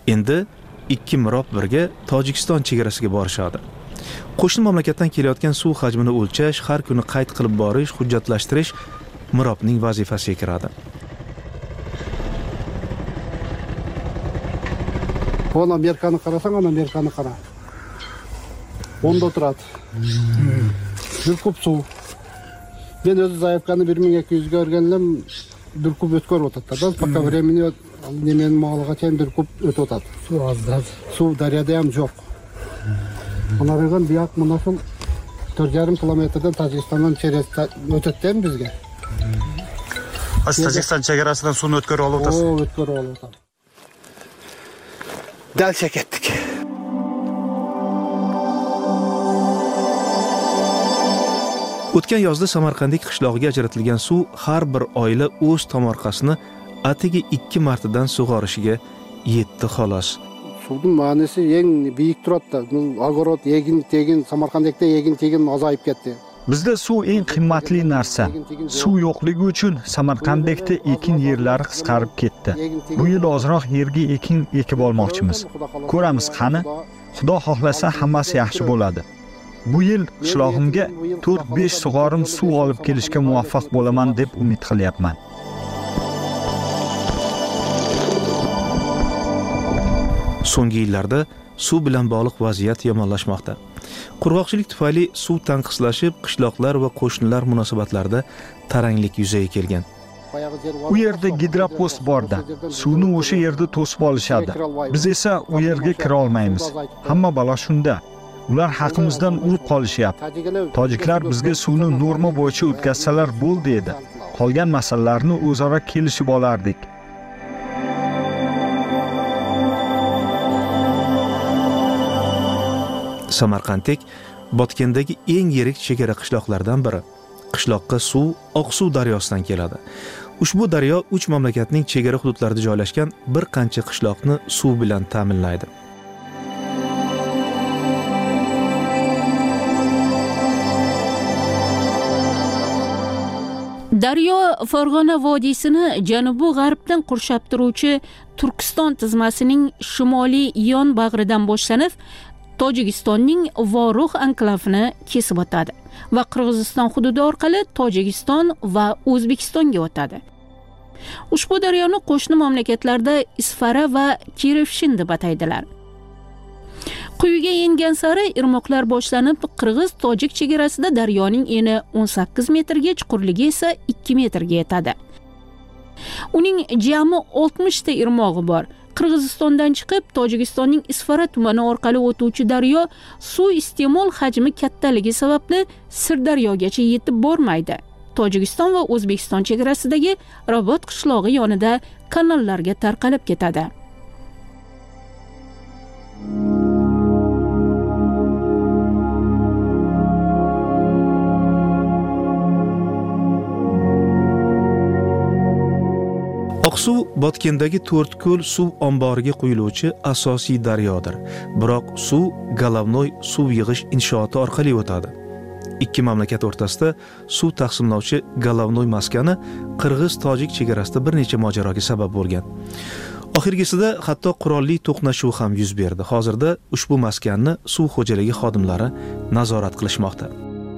Endi ikki mirob birga Tojikiston chegarasiga borishadi. Qo'shni mamlakatdan kelayotgan suv hajmini o'lchash, har kuni qayd qilib borish, hujjatlashtirish mirobning vazifasiga kiradi. Ona Amerikani qarasang, ana Amerikani qara. Onda turadi. Bir kub suv. Ben o'zi Zayevkani bir ming ikki yuz ga o'rgandim, bir kub o'tkir o'tadi. Biz пока времени nemen moliga chayn bir kub o'tib o'tadi. Suv ozdan. Suv daryoda ham yo'q. Onlardan buyoq mana shu to'rt yarim kilometrdan Tojikistondan chegarasi o'tadi bizga. Siz Tojikiston chegarasidan suvni o'tkir olib o'tasiz. O, o'tkir olib o'tadi. Dalsha ketdik. O'tgan yozda Samarqandlik qishlog'iga ajratilgan suv har bir oila o'z tomorqasini atigi ikki martadan sug'orishiga yetdi xolos. Suvning ma'nosi eng buyuk turadi. Og'orot, egin, tegin, Samarqandda egin, tegin ozayib ketdi. Bizda suv eng qimmatli narsa. Suv yo'qligi uchun Samarqanddagi ekin yerlari qisqarib ketdi. Bu yil ozroq yerga ekin ekib olmoqchimiz. Ko'ramiz qani. Xudo xohlasa hammasi yaxshi bo'ladi. Bu yil qishlog'imga to'rt besh sug'orim suv olib kelishga muvaffaq bo'laman deb umid qilyapman. So'nggi yillarda suv bilan bog'liq vaziyat yomonlashmoqda. Qurg'oqchilik tufayli suv tanqislashib, qishloqlar va qo'shnilar munosabatlarida taranglik yuzaga kelgan. U yerda gidropost borda. Suvni o'sha yerda to'sib olishadi. Biz esa u yerga kira olmaymiz. Hamma balo shunda. Ular haqimizdan urib qolishyapti. Tojiklar bizga suvni norma bo'yicha o'tkazsalar bo'ldi edi. Qolgan masalalarni o'zaro kelishib olardik. Samarqandlik Botkendagi eng yirik chegara qishloqlardan biri. Qishloqqa suv Oqsuv daryosidan keladi. Ushbu daryo uch mamlakatning chegara hududlarida joylashgan bir qancha qishloqni suv bilan ta'minlaydi. Daryo Farg'ona vodiysini janubi g'arbdan qurshab turuvchi Turkiston tizmasining shimoliy yon bag'ridan boshlanib, Tojikistonning Vorux anklavini kesib o'tadi va Qirg'iziston hududi orqali Tojikiston va O'zbekistonga o'tadi. Ushbu daryoni qo'shni mamlakatlarda Isfara va Kirevshin deb ataydilar. Quyiga yengan sari irmoqlar boshlanib, Qirg'iz-Tojik chegarasida daryoning eni o'n sakkiz metrga, chuqurligi esa ikki metrga yetadi. Uning jami oltmish ta irmog'i bor. Qirg'izistondan chiqib, Tojikistonning Isfara tumani orqali o'tuvchi daryo suv iste'mol hajmi kattaligi sababli Sirdaryogacha yetib bormaydi. Tojikiston va O'zbekiston chegarasidagi Robot qishlog'i yonida kanallarga tarqalib ketadi. Oqsuv Botkendagi To'rtko'l suv omboriga quyiluvchi asosiy daryodir. Biroq suv Galavnoy suv yig'ish inshooti orqali o'tadi. Ikki mamlakat o'rtasida suv taqsimlovchi Galavnoy maskani Qirg'iz-Tojik chegarasida bir necha mojaroga sabab bo'lgan. Oxirgisida hatto qurolli to'qnashuv ham yuz berdi. Hozirda ushbu maskanni suv xo'jaligi xodimlari nazorat qilishmoqda.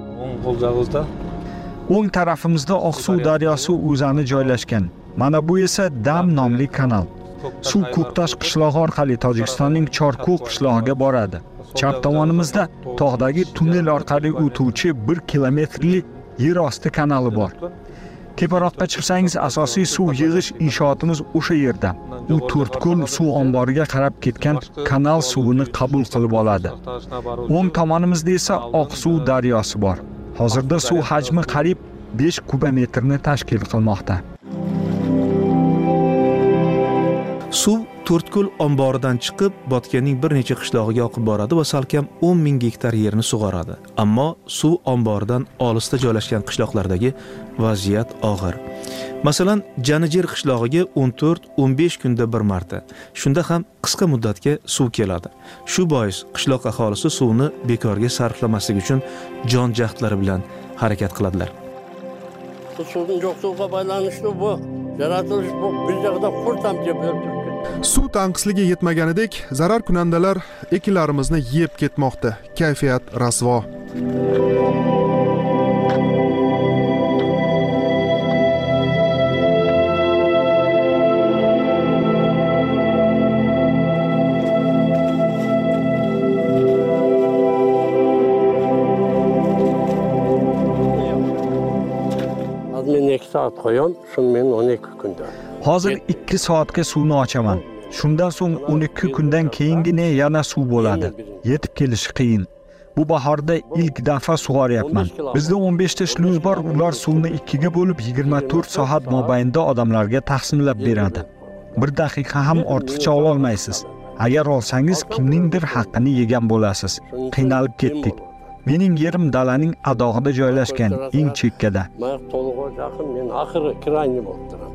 O'ng tarafimizda Oqsuv daryosi o'zani joylashgan. Mana bu esa Dam nomli kanal. Suv Ko'ktosh qishlog'i orqali Tojikistonning Chorko'q qishlog'iga boradi. Chap tomonimizda tog'dagi tunnel orqali o'tuvchi bir kilometrlik yer osti kanali bor. Teparoqqa chiqsangiz asosiy suv yig'ish inshootimiz o'sha yerda. U To'rtko'l suv omboriga qarab ketgan kanal suvini qabul qilib oladi. O'ng tomonimizda esa Oqsuv daryosi bor. Hozirda suv hajmi qariyb besh kubometrni tashkil qilmoqda. Suv To'rtko'l omboridan chiqib, Botkenning bir necha qishlog'iga oqib boradi va salkam o'n ming gektar yerni sug'oradi. Ammo suv omboridan olisda joylashgan qishloqlardagi vaziyat og'ir. Masalan, Janijer qishlog'iga o'n to'rt o'n besh kunda bir marta, shunda ham qisqa muddatga suv keladi. Shu bois qishloq aholisi suvni bekorga sarflamaslik uchun jon jahdlari bilan harakat qiladilar. Suvning yo'qligiga baylanishli bu yaratilish bu bir joyda xursand deb turibdi. Suv tanqisligi yetmaganidek, zarar kunandalar ekinlarimizni yeb ketmoqda. Kayfiyat rasvo. Men ikki soat qo'yam, shun men o'n ikki kunda. Hozir ikki soatga suvni ochaman. Shundan so'ng o'n ikki kundan keyingina yana suv bo'ladi. Yetib kelishi qiyin. Bu bahorda ilk daf'a sug'oryapman. Bizda o'n besh ta shluz bor, ular suvni ikkiga bo'lib yigirma to'rt soat mobaynida odamlarga taqsimlab beradi. Bir daqiqa ham ortiqcha ola olmaysiz. Agar olsangiz kimningdir haqqini yegan bo'lasiz. Qiynalib ketdik. Mening yerim dalaning adog'ida joylashgan, eng chekkada. Men to'liq yaqin, men oxiri krayni bo'lib turaman.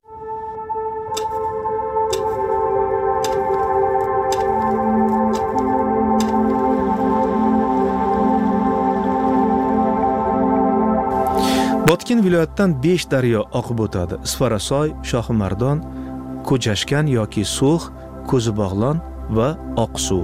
Botken viloyatidan besh daryo oqib o'tadi. Isfarasoy, Shohimardon, Ko'chashkan yoki So'x, Ko'zibog'lon va Oqsuv.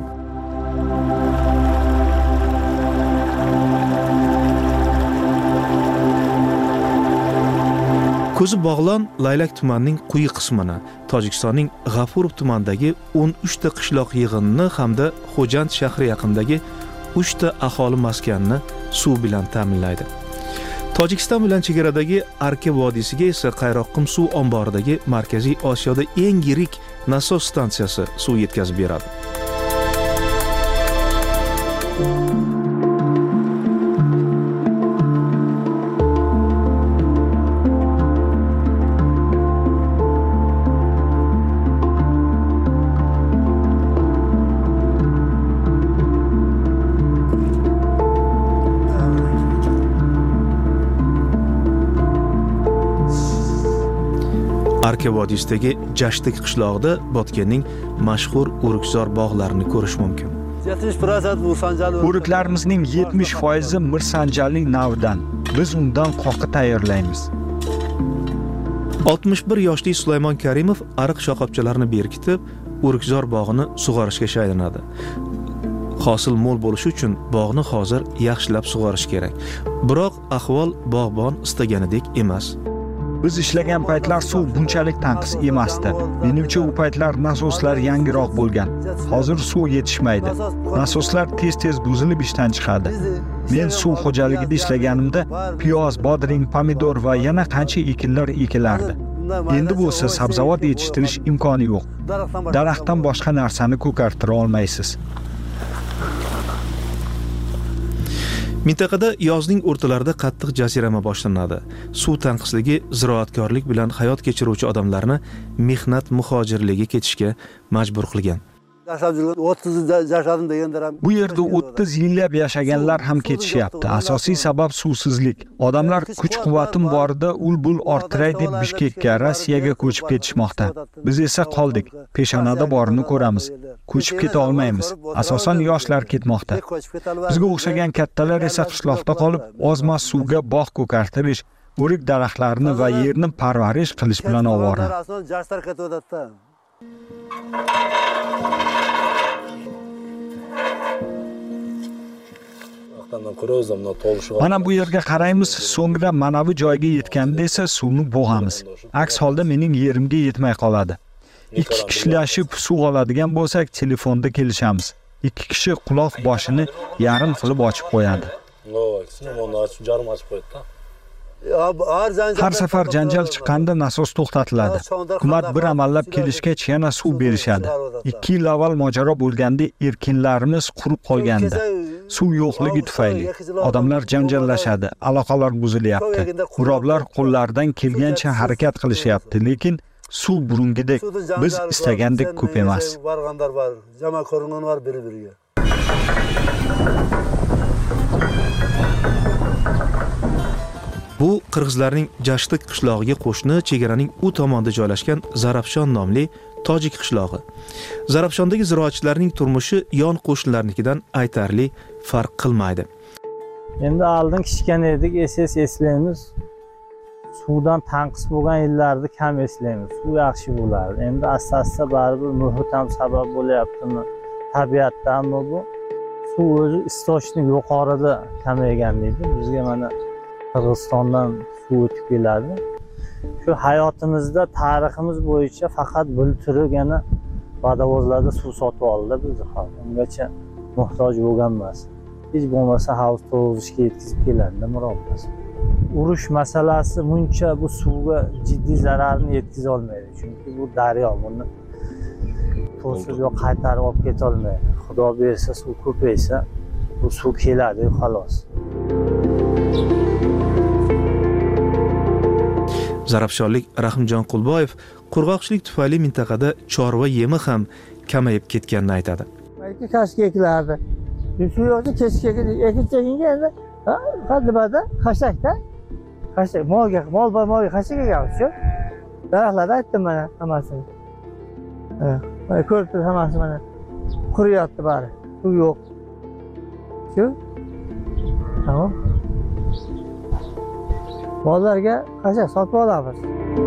Ko'zibog'lon Laylak tumanining quyi qismini, Tojikistonning G'afurov tumanidagi o'n uch ta qishloq yig'inini hamda Xo'jand shahri yaqinidagi uch ta aholi maskanini suv bilan ta'minlaydi. Tojikiston bilan chegaradagi Arka vodiysiga esa Qayroqqum suv omboridagi Markaziy Osiyoda eng yirik nasos stansiyasi suv yetkazib beradi. Arka vodiysidagi Jashtik qishlog'ida Botkenning mashhur o'rikzor bog'larini ko'rish mumkin. O'riklarimizning yetmish foizi mirsanjali navdan. Biz undan qoqi tayyorlaymiz. oltmish bir yoshli Sulaymon Karimov ariq shoxobchalarini berkitib, o'rikzor bog'ini sug'orishga shaylanadi. Hosil mo'l bo'lishi uchun bog'ni hozir yaxshilab sug'orish kerak. Biroq ahvol bog'bon istaganidek emas. Biz ishlagan paytlar suv bunchalik tanqis emasdi. Menimcha u paytlar nasoslar yangiroq bo'lgan. Hozir suv yetishmaydi. Nasoslar tez-tez buzilib ishdan chiqadi. Men suv xo'jaligida ishlaganimda piyoz, bodring, pomidor va yana qancha ekinlar ekilardi. Endi bo'lsa sabzavot yetishtirish imkoni yo'q. Daraxtdan boshqa narsani ko'kartira olmaysiz. Mintaqada yozning o'rtalarida qattiq jazirama boshlanadi. Suv tanqisligi ziroatkorlik bilan hayot kechiruvchi odamlarni mehnat muhojirligiga ketishga majbur qilgan. Bu yerda o'ttiz yillab yashaganlar ham ketishyapti. Asosiy sabab suvsizlik. Odamlar kuch-quvvatim borida ul-bul orttiray deb Bishkekka, Rossiyaga ko'chib ketishmoqda. Biz esa qoldik. Peshonada borini ko'ramiz. Ko'chib keta olmaymiz. Asosan yoshlar ketmoqda. Bizga o'xshagan kattalar esa qishloqda qolib, ozmas suvga bog' ko'kartirish, o'rik daraxtlarini va yerni parvarish qilish bilan ovora. Mana bu yerga qaraymiz, so'ngra manavi joyga yetganda esa suvni bo'g'amiz. Aks holda mening yerimga yetmay qoladi. Ikki kishilashib suv oladigan bo'lsak, telefonda kelishamiz. Ikki kishi quloq boshini yarim qilib ochib qo'yadi. Har safar janjal chiqqanda nasos to'xtatiladi. Hukumat bir amallab kelishgach yana suv berishadi. ikki yil avval mojaro bo'lganda erkinlarimiz qurib qolgandi. Suv yo'qligi tufayli odamlar janjallashadi, aloqalar buzilyapti. Uroblar qo'llaridan kelgancha harakat qilishyapti, lekin suv burungidek, biz istagandek ko'p emas. Bu qirg'izlarning Jashtik qishlog'iga qo'shni chegaraning u tomonda joylashgan Zarafshon nomli tojik qishlog'i. Zarafshondagi ziroatchilarning turmushi yon qo'shnilarnikidan aytarli farq qilmaydi. Endi oldin kichkina edik, es-es eslaymiz. suvdan tanqis bo'lgan yillarni kam eslaymiz. Suv yaxshi bo'lardi. Endi asta-asta baribir muhit ham sabab bo'lyaptimi? Tabiatdanmi bu? Suv o'zi istoshnik yuqorida kamaygan deydi. Bizga mana Qirg'izistondan suv o'tib keladi. Shu hayotimizda tariximiz bo'yicha faqat bulturigina vodovozlarda suv sotib oldi bizni xalq. Ungacha muhtoj bo'lgan emas. Hech bo'lmasa havuz to'g'izishga yetkazib keladi, murobbas. Urush masalasi muncha bu suvga jiddiy zararni yetkaza olmaydi. Chunki bu daryo, buni to'sib yo qaytarib olib keta olmaydi. Xudo bersa suv ko'paysa, bu suv keladi, xolos. Zarafshonlik Rahimjon Qulboyev qurg'oqchilik tufayli mintaqada chorva yemi ham kamayib ketganini aytadi. Balki kashka ekilardi. Shu yo'lda kechga ekinchiga endi qadimada xashakda xashak molga mol bor molga xashak ekanmiz-ku. Daraxtlarda aytdim mana hammasini. Mana ko'rib turibsiz hammasi mana quriyapti bari. Suv yo'q. Shu. Tamam. Mollarga xashak sotib olamiz.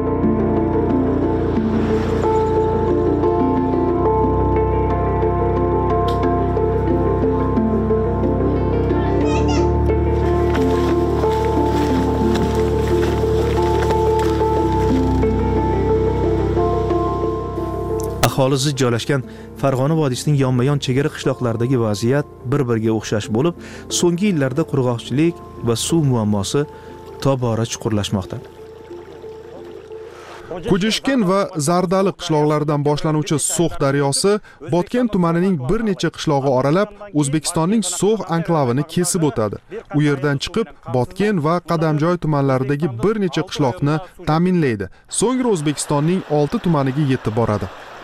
Aholi zich joylashgan Farg'ona vodiysining yonma-yon chegara qishloqlaridagi vaziyat bir-biriga o'xshash bo'lib, so'nggi yillarda qurg'oqchilik va suv muammosi tobora chuqurlashmoqda. Kujishkin va Zardali qishloqlaridan boshlanuvchi So'x daryosi Botken tumanining bir necha qishlog'i oralab O'zbekistonning So'x anklavini kesib o'tadi. U yerdan chiqib Botken va Qadamjoy tumanlaridagi bir necha qishloqni ta'minlaydi. So'ngra O'zbekistonning olti tumaniga yetib boradi.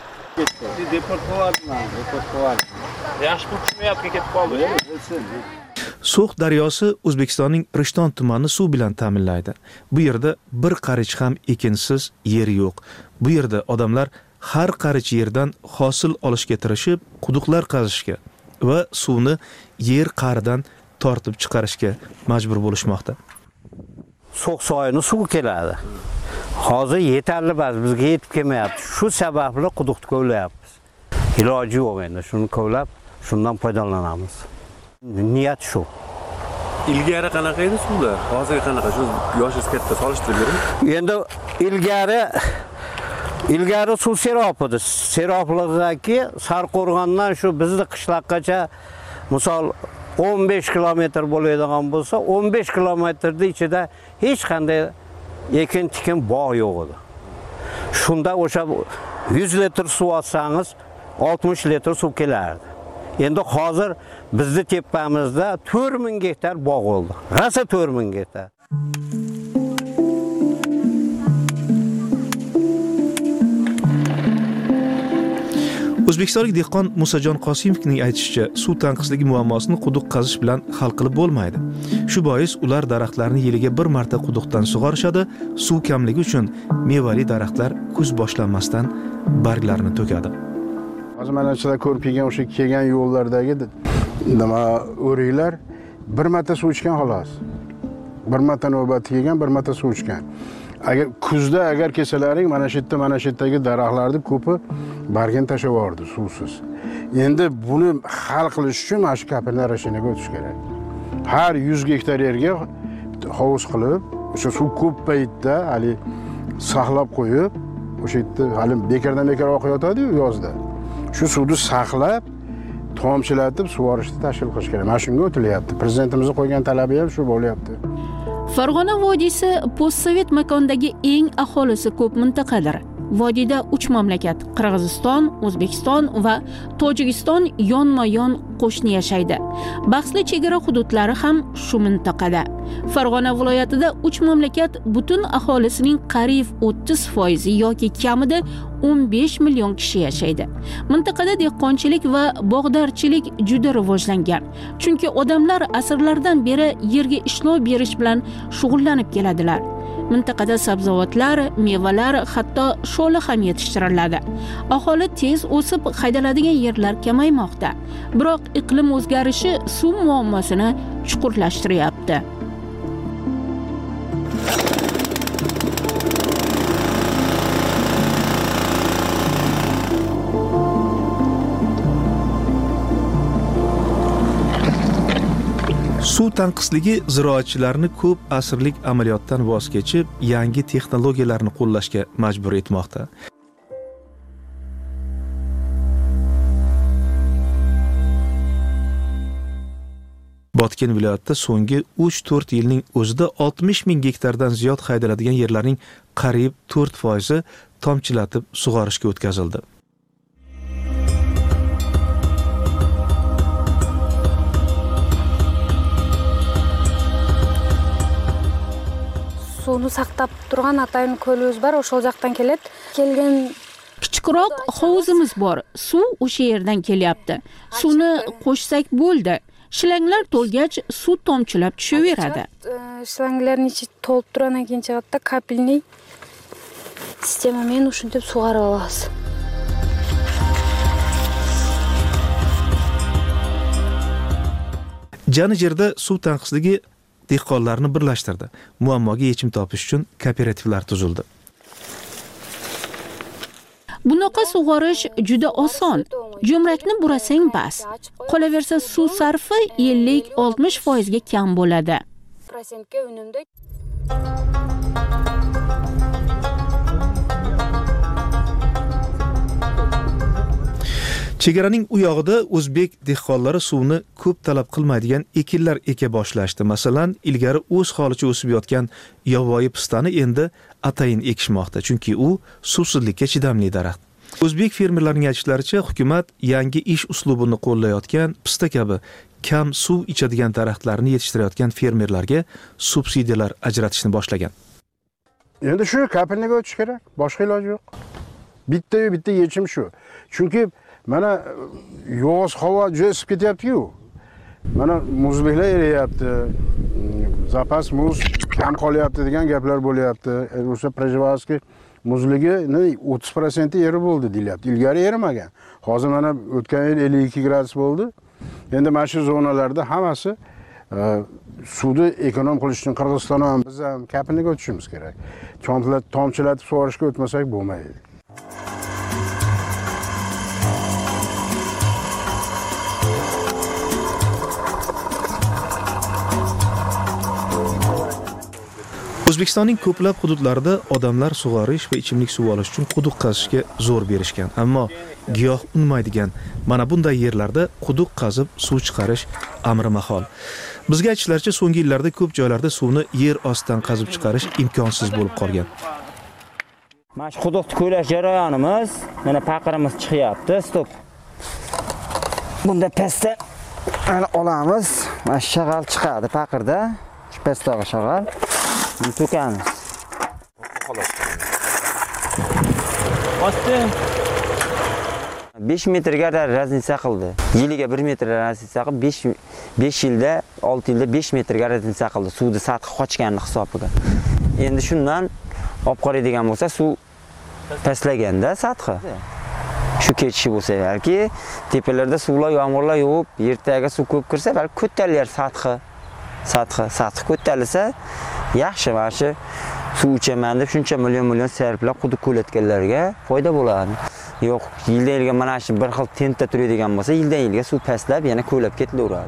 Yaxshi tushmayapti, ketib qoldi. So'x daryosi O'zbekistonning Rishton tumanini suv bilan ta'minlaydi. Bu yerda bir qarich ham ekinsiz yer yo'q. Bu yerda odamlar har qarich yerdan hosil olishga tirishib, quduqlar qazishga va suvni yer qa'ridan tortib chiqarishga majbur bo'lishmoqda. So'x soyini suv keladi. Hozir yetarli emas, bizga yetib kelmayapti. Shu sababli quduqni kovlayapmiz. Iloji yo'q endi, shuni kovlab, shundan foydalanamiz. Niyat shu. Ilgari qanaqa edi suvlar? Hozir qanaqa? Shu yoshingiz katta solishtirib bering. Endi ilgari ilgari suv serob edi. Seroblardagi Sarqo'rg'ondan shu bizni qishloqqacha misol o'n besh kilometr bo'ladigan bo'lsa, o'n besh kilometrning ichida hech qanday ekin tikin bog' yo'q edi. Shunda o'sha yuz litr suv olsangiz, oltmish litr suv kelardi. Endi hozir bizni tepamizda to'rt ming gektar bog' bo'ldi. Rasa to'rt ming gektar. O'zbekistonlik dehqon Musajon Qosimovning aytishicha, suv tanqisligi muammosini quduq qazish bilan hal qilib bo'lmaydi. Shu bois ular daraxtlarni yiliga bir marta quduqdan sug'orishadi. Suv kamligi uchun mevali daraxtlar kuz boshlanmasdan barglarini to'kadi. Hozir mana sizlar ko'rib kelgan o'sha kelgan yo'llardagi nima o'riklar bir marta suv ichgan xolos. Bir marta navbati kelgan, bir marta suv ichgan. Agar kuzda agar kelsalaring mana shu yerda mana shu yerdagi daraxtlarni ko'pi bargini tashlab yubordi suvsiz. Endi buni hal qilish uchun mana shu kapillar rashinaga o'tish kerak. Har yuz gektar yerga hovuz qilib, o'sha suv ko'p paytda hali saqlab qo'yib, o'sha yerda hali bekardan bekar oqayotadi-yu yozda. Shu suvni saqlab, tomchilatib sug'orishni tashkil qilish kerak. Mana shunga o'tilyapti. Prezidentimizning qo'ygan talabi ham shu bo'lyapti. Farg'ona vodiysi postsovet makondagi eng aholisi ko'p mintaqadir. Vodiyda uch mamlakat Qirg'iziston, O'zbekiston va Tojikiston yonma-yon qo'shni yashaydi. Bahsli chegara hududlari ham shu mintaqada. Farg'ona viloyatida uch mamlakat butun aholisining qariyb o'ttiz foiz yoki kamida o'n besh million kishi yashaydi. Mintaqada dehqonchilik va bog'dorchilik juda rivojlangan. Chunki odamlar asrlardan beri yerga ishlov berish bilan shug'ullanib keladilar. Mintaqada sabzavotlar, mevalar, hatto sho'la ham yetishtiriladi. Aholi tez o'sib, haydaladigan yerlar kamaymoqda. Biroq iqlim o'zgarishi suv muammosini chuqurlashtiryapti. Suv tanqisligi ziroatchilarni ko'p asrlik amaliyotdan voz kechib, yangi texnologiyalarni qo'llashga majbur etmoqda. Botken viloyatida so'nggi uch to'rt yilning o'zida oltmish ming gektardan ziyod haydaladigan yerlarning qariyb to'rt foizi tomchilatib sug'orishga o'tkazildi. Suvni saqlab turgan atayin ko'limiz bor, o'sha yoqdan keladi. Kelgan kichikroq hovuzimiz bor. Suv o'sha yerdan kelyapti. Suvni qo'shsak bo'ldi. Shlanglar to'lgach, suv tomchilab tushaveradi. Shlanglarni ichi to'lib turgandan keyin chiqadi, kapilni sistema men shunday sug'arib olasiz. Jani yerda suv tanqisligi dehqonlarni birlashtirdi. Muammoga yechim topish uchun kooperativlar tuzildi. Bunaqa sug'orish juda oson. Jo'mrakni burasang bas. Qolaversa suv sarfi ellik oltmish foiz ga kam bo'ladi. Chegaraning u yog'ida o'zbek dehqonlari suvni ko'p talab qilmaydigan ekinlar eka boshlashdi. Masalan, ilgari o'z holicha o'sib yotgan yovvoyi pistani endi atayin ekishmoqda, chunki u suvsizlikka chidamli daraxt. O'zbek fermerlarining aytishlaricha, hukumat yangi ish uslubini qo'llayotgan pista kabi kam suv ichadigan daraxtlarni yetishtirayotgan fermerlarga subsidiyalar ajratishni boshlagan. Endi shu kapilniga o'tish kerak, boshqa iloji yo'q. Bitta-yu bitta yechim shu. Chunki mana yoz havo juda isib ketyapti-yu. Mana muzliklar eriyapti. Zapas muz kam qolyapti degan gaplar bo'lyapti. O'sha Prejvalskiy muzligi o'ttiz foiz eri bo'ldi deyilyapti. Ilgari erimagan. Hozir mana o'tgan yil ellik ikki gradus bo'ldi. Endi mana shu zonalarda hammasi suvni ekonom qilish uchun Qirg'iziston ham biz ham kapilniga o'tishimiz kerak. Tomchilatib sug'orishga o'tmasak bo'lmaydi. O'zbekistonning ko'plab hududlarida odamlar sug'orish va ichimlik suvi olish uchun quduq qazishga zo'r berishgan. Ammo giyoh unmaydigan mana bunday yerlarda quduq qazib suv chiqarish amri mahol. Bizga aytishlaricha, so'nggi yillarda ko'p joylarda suvni yer ostidan qazib chiqarish imkonsiz bo'lib qolgan. Mana shu quduqni ko'lash jarayonimiz, mana paqirimiz chiqyapti. Stop. Bunda pasta ana olamiz. Mana shag'al chiqadi paqirda. Shu pastaga shag'al to'kamiz. Ostim. besh metrga raznica qildi. Yiliga bir metr raznica qilib besh besh yilda, olti yilda besh metrga raznica qildi. Suvni sathi qochganini hisobiga. Endi shundan olib qaraydigan bo'lsa, suv pastlaganda sathi. Shu kechishi bo'lsa, balki tepalarda suvlar, yomg'irlar yog'ib, ertaga suv ko'p kirsa, balki ko'tarar sathi. Sathi, sathi ko'tarilsa, yaxshi mana suv ichaman deb shuncha million million sarflab quduq ko'latganlarga foyda bo'ladi. Yo'q, yildan yilga mana shu bir xil tentda turadigan bo'lsa, yildan yilga suv pastlab yana ko'lab ketaveradi.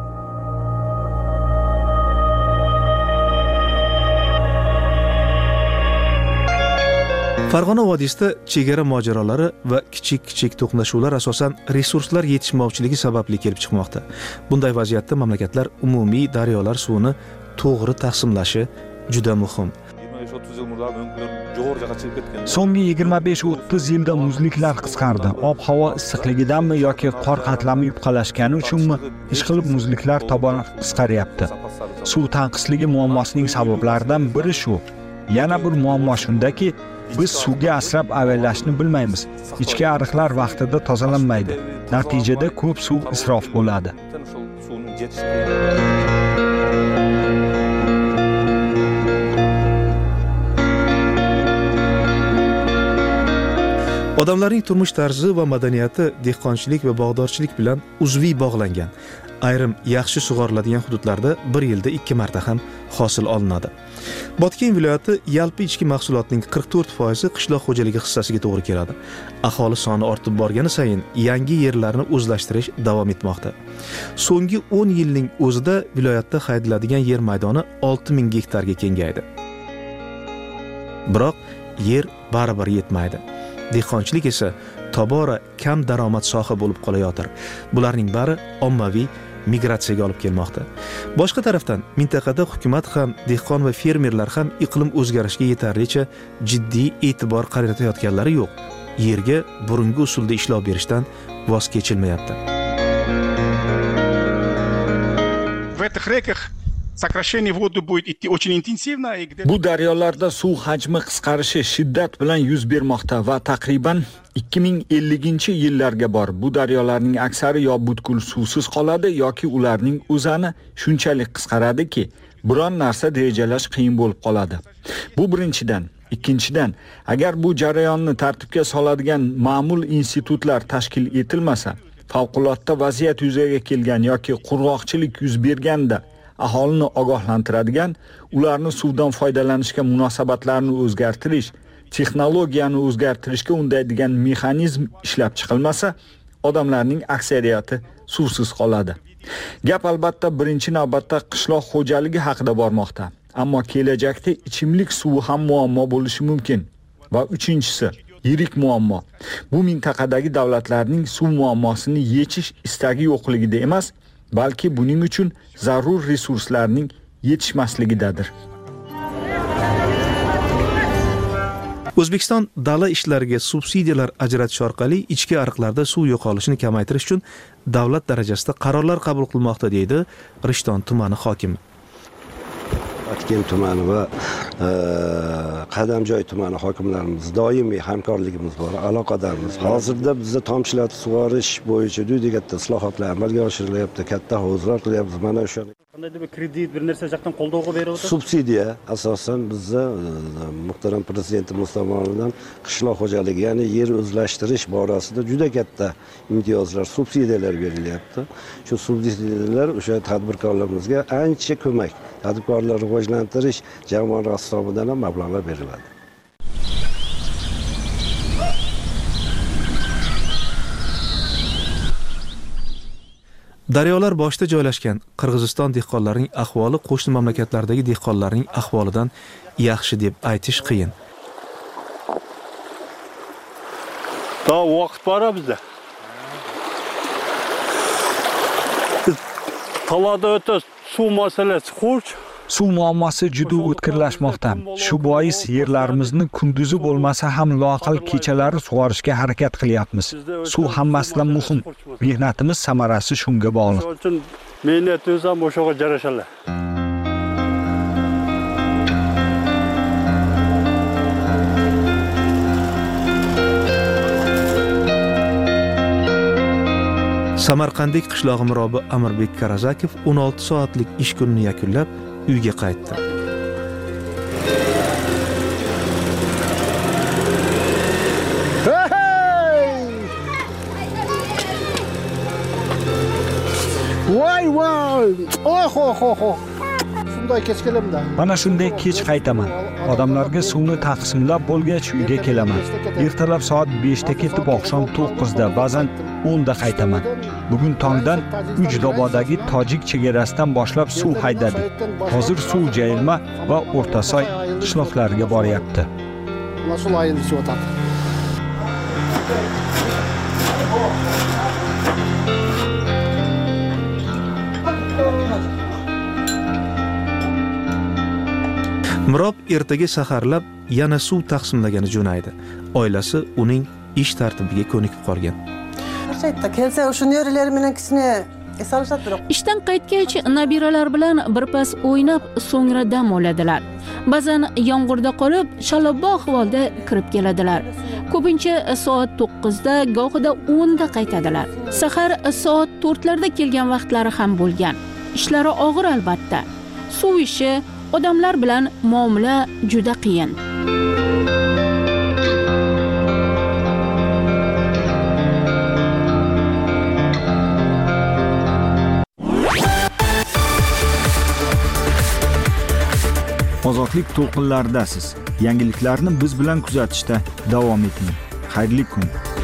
Farg'ona vodiysida chegara mojarolari va kichik-kichik to'qnashuvlar asosan resurslar yetishmovchiligi sababli kelib chiqmoqda. Bunday vaziyatda mamlakatlar umumiy daryolar suvini to'g'ri taqsimlashi juda muhim. So'nggi yigirma besh o'ttiz yilda muzliklar qisqardi. Ob-havo issiqligidanmi yoki qor qatlami yupqalashgani uchunmi ishqilib muzliklar tobora qisqaryapti. Suv tanqisligi muammosining sabablaridan biri shu. Yana bir muammo shundaki, biz suvga asrab avayllashni bilmaymiz. Ichki ariqlar vaqtida tozalanmaydi. Natijada ko'p suv isrof bo'ladi. Odamlarning turmush tarzi va madaniyati dehqonchilik va bog'dorchilik bilan uzviy bog'langan. Ayrim yaxshi sug'oriladigan hududlarda bir yilda ikki marta ham hosil olinadi. Botken viloyati yalpi ichki mahsulotning qirq to'rt foizi qishloq xo'jaligi hissasiga to'g'ri keladi. Aholi soni ortib borgani sayin yangi yerlarni o'zlashtirish davom etmoqda. So'nggi o'n yilning o'zida viloyatda haydaladigan yer maydoni olti ming gektarga kengaydi. Biroq yer baribir yetmaydi. Dehqonchilik esa tobora kam daromad soha bo'lib qolayotir. Bularning bari ommaviy migratsiyaga olib kelmoqda. Boshqa tarafdan mintaqada hukumat ham, dehqon va fermerlar ham iqlim o'zgarishiga yetarlicha jiddiy e'tibor qaratayotganlari yo'q. Yerga burungi usulda ishlov berishdan voz kechilmayapti. В этих реках сокращение воды будет идти очень интенсивно. Bu daryolarda suv hajmi qisqarishi shiddat bilan yuz bermoqda va taqriban ikki ming ellinchi yillarga bor bu daryolarning aksari yo butkul suvsiz qoladi yoki ularning o'zani shunchalik qisqaradiki, biron narsa rejalash qiyin bo'lib qoladi. Bu birinchidan. Ikkinchidan, agar bu jarayonni tartibga soladigan ma'mul institutlar tashkil etilmasa, favqulodda vaziyat yuzaga kelgan yoki qurg'oqchilik yuz berganda aholini ogohlantiradigan, ularni suvdan foydalanishga munosabatlarini o'zgartirish, texnologiyani o'zgartirishga undaydigan mexanizm ishlab chiqilmasa, odamlarning aksariyati suvsiz qoladi. Gap albatta birinchi navbatda qishloq xo'jaligi haqida bormoqda, ammo kelajakda ichimlik suvi ham muammo bo'lishi mumkin. Va uchinchisi, yirik muammo. Bu mintaqadagi davlatlarning suv muammosini yechish istagi yo'qligida emas, balki buning uchun zarur resurslarning yetishmasligidadir. O'zbekiston dala ishlariga subsidiyalar ajratish orqali ichki ariqlarda suv yo'qolishini kamaytirish uchun davlat darajasida qarorlar qabul qilmoqda, deydi Rishton tumani hokimi. Botken tumani va Qadamjoy tumani hokimlarimiz doimiy hamkorligimiz bor, aloqadormiz. Hozirda bizda tomchilatib sug'orish bo'yicha juda katta islohotlar amalga oshirilyapti, katta hovuzlar qilyapmiz. Mana o'sha qandaydir bir kredit, bir narsa yoqdan qo'llovga beryapti. Subsidiya asosan bizda muhtaram prezidentimiz tomonidan qishloq xo'jaligi, ya'ni yer o'zlashtirish borasida juda katta imtiyozlar, subsidiyalar berilyapti. Shu subsidiyalar o'sha tadbirkorlarimizga ancha ko'mak, tadbirkorlarni rivojlantirish jamoalari hisobidan ham mablag'lar beriladi. Daryolar boshida joylashgan Qirg'iziston dehqonlarining ahvoli qo'shni mamlakatlardagi dehqonlarning ahvolidan yaxshi deb aytish qiyin. Da vaqt bor bizda. Talada o'ta suv masalasi xush. Suv muammosi juda o'tkirlashmoqda. Shu bois yerlarimizni kunduzi bo'lmasa ham loaqal kechalari sug'orishga harakat qilyapmiz. Suv hammasidan muhim. Mehnatimiz samarasi shunga bog'liq. Shuning uchun mehnatimiz ham o'shaga jarashadi. Samarqandlik qishlog'i mirobi Amirbek Karazakov o'n olti soatlik ish kunini yakunlab uyga qaytdi. Voy voy! Oh oh oh oh! Shunday kech kelamda. Mana shunday kech qaytaman. Odamlarga suvni taqsimlab bo'lgach uyga kelaman. Ertalab soat beshda ketib, oqshom to'qqizda, ba'zan o'nda qaytaman. Bugun tongdan Ujdobodagi tojik chegarasidan boshlab suv haydadik. Hozir suv Jayilma va O'rtasoy qishloqlariga boryapti. Nasıl ayılışıyor tat? Mirob ertaga saharlab yana suv taqsimlagani jo'naydi. Oilasi uning ish tartibiga ko'nikib qolgan. Ishdan qaytgach, nabiralar bilan birpas o'ynab, so'ngra dam oladilar. Ba'zan yomg'irda qolib, shalabbo ahvolda kirib keladilar. Ko'pincha soat to'qqizda, gohida o'nda qaytadilar. Sahar soat to'rtlarda kelgan vaqtlari ham bo'lgan. Ishlari og'ir albatta. Suv ishi, odamlar bilan muomala juda qiyin. Ozodlik to'lqinlaridasiz. Yangiliklarni biz bilan kuzatishda davom eting. Xayrli kun.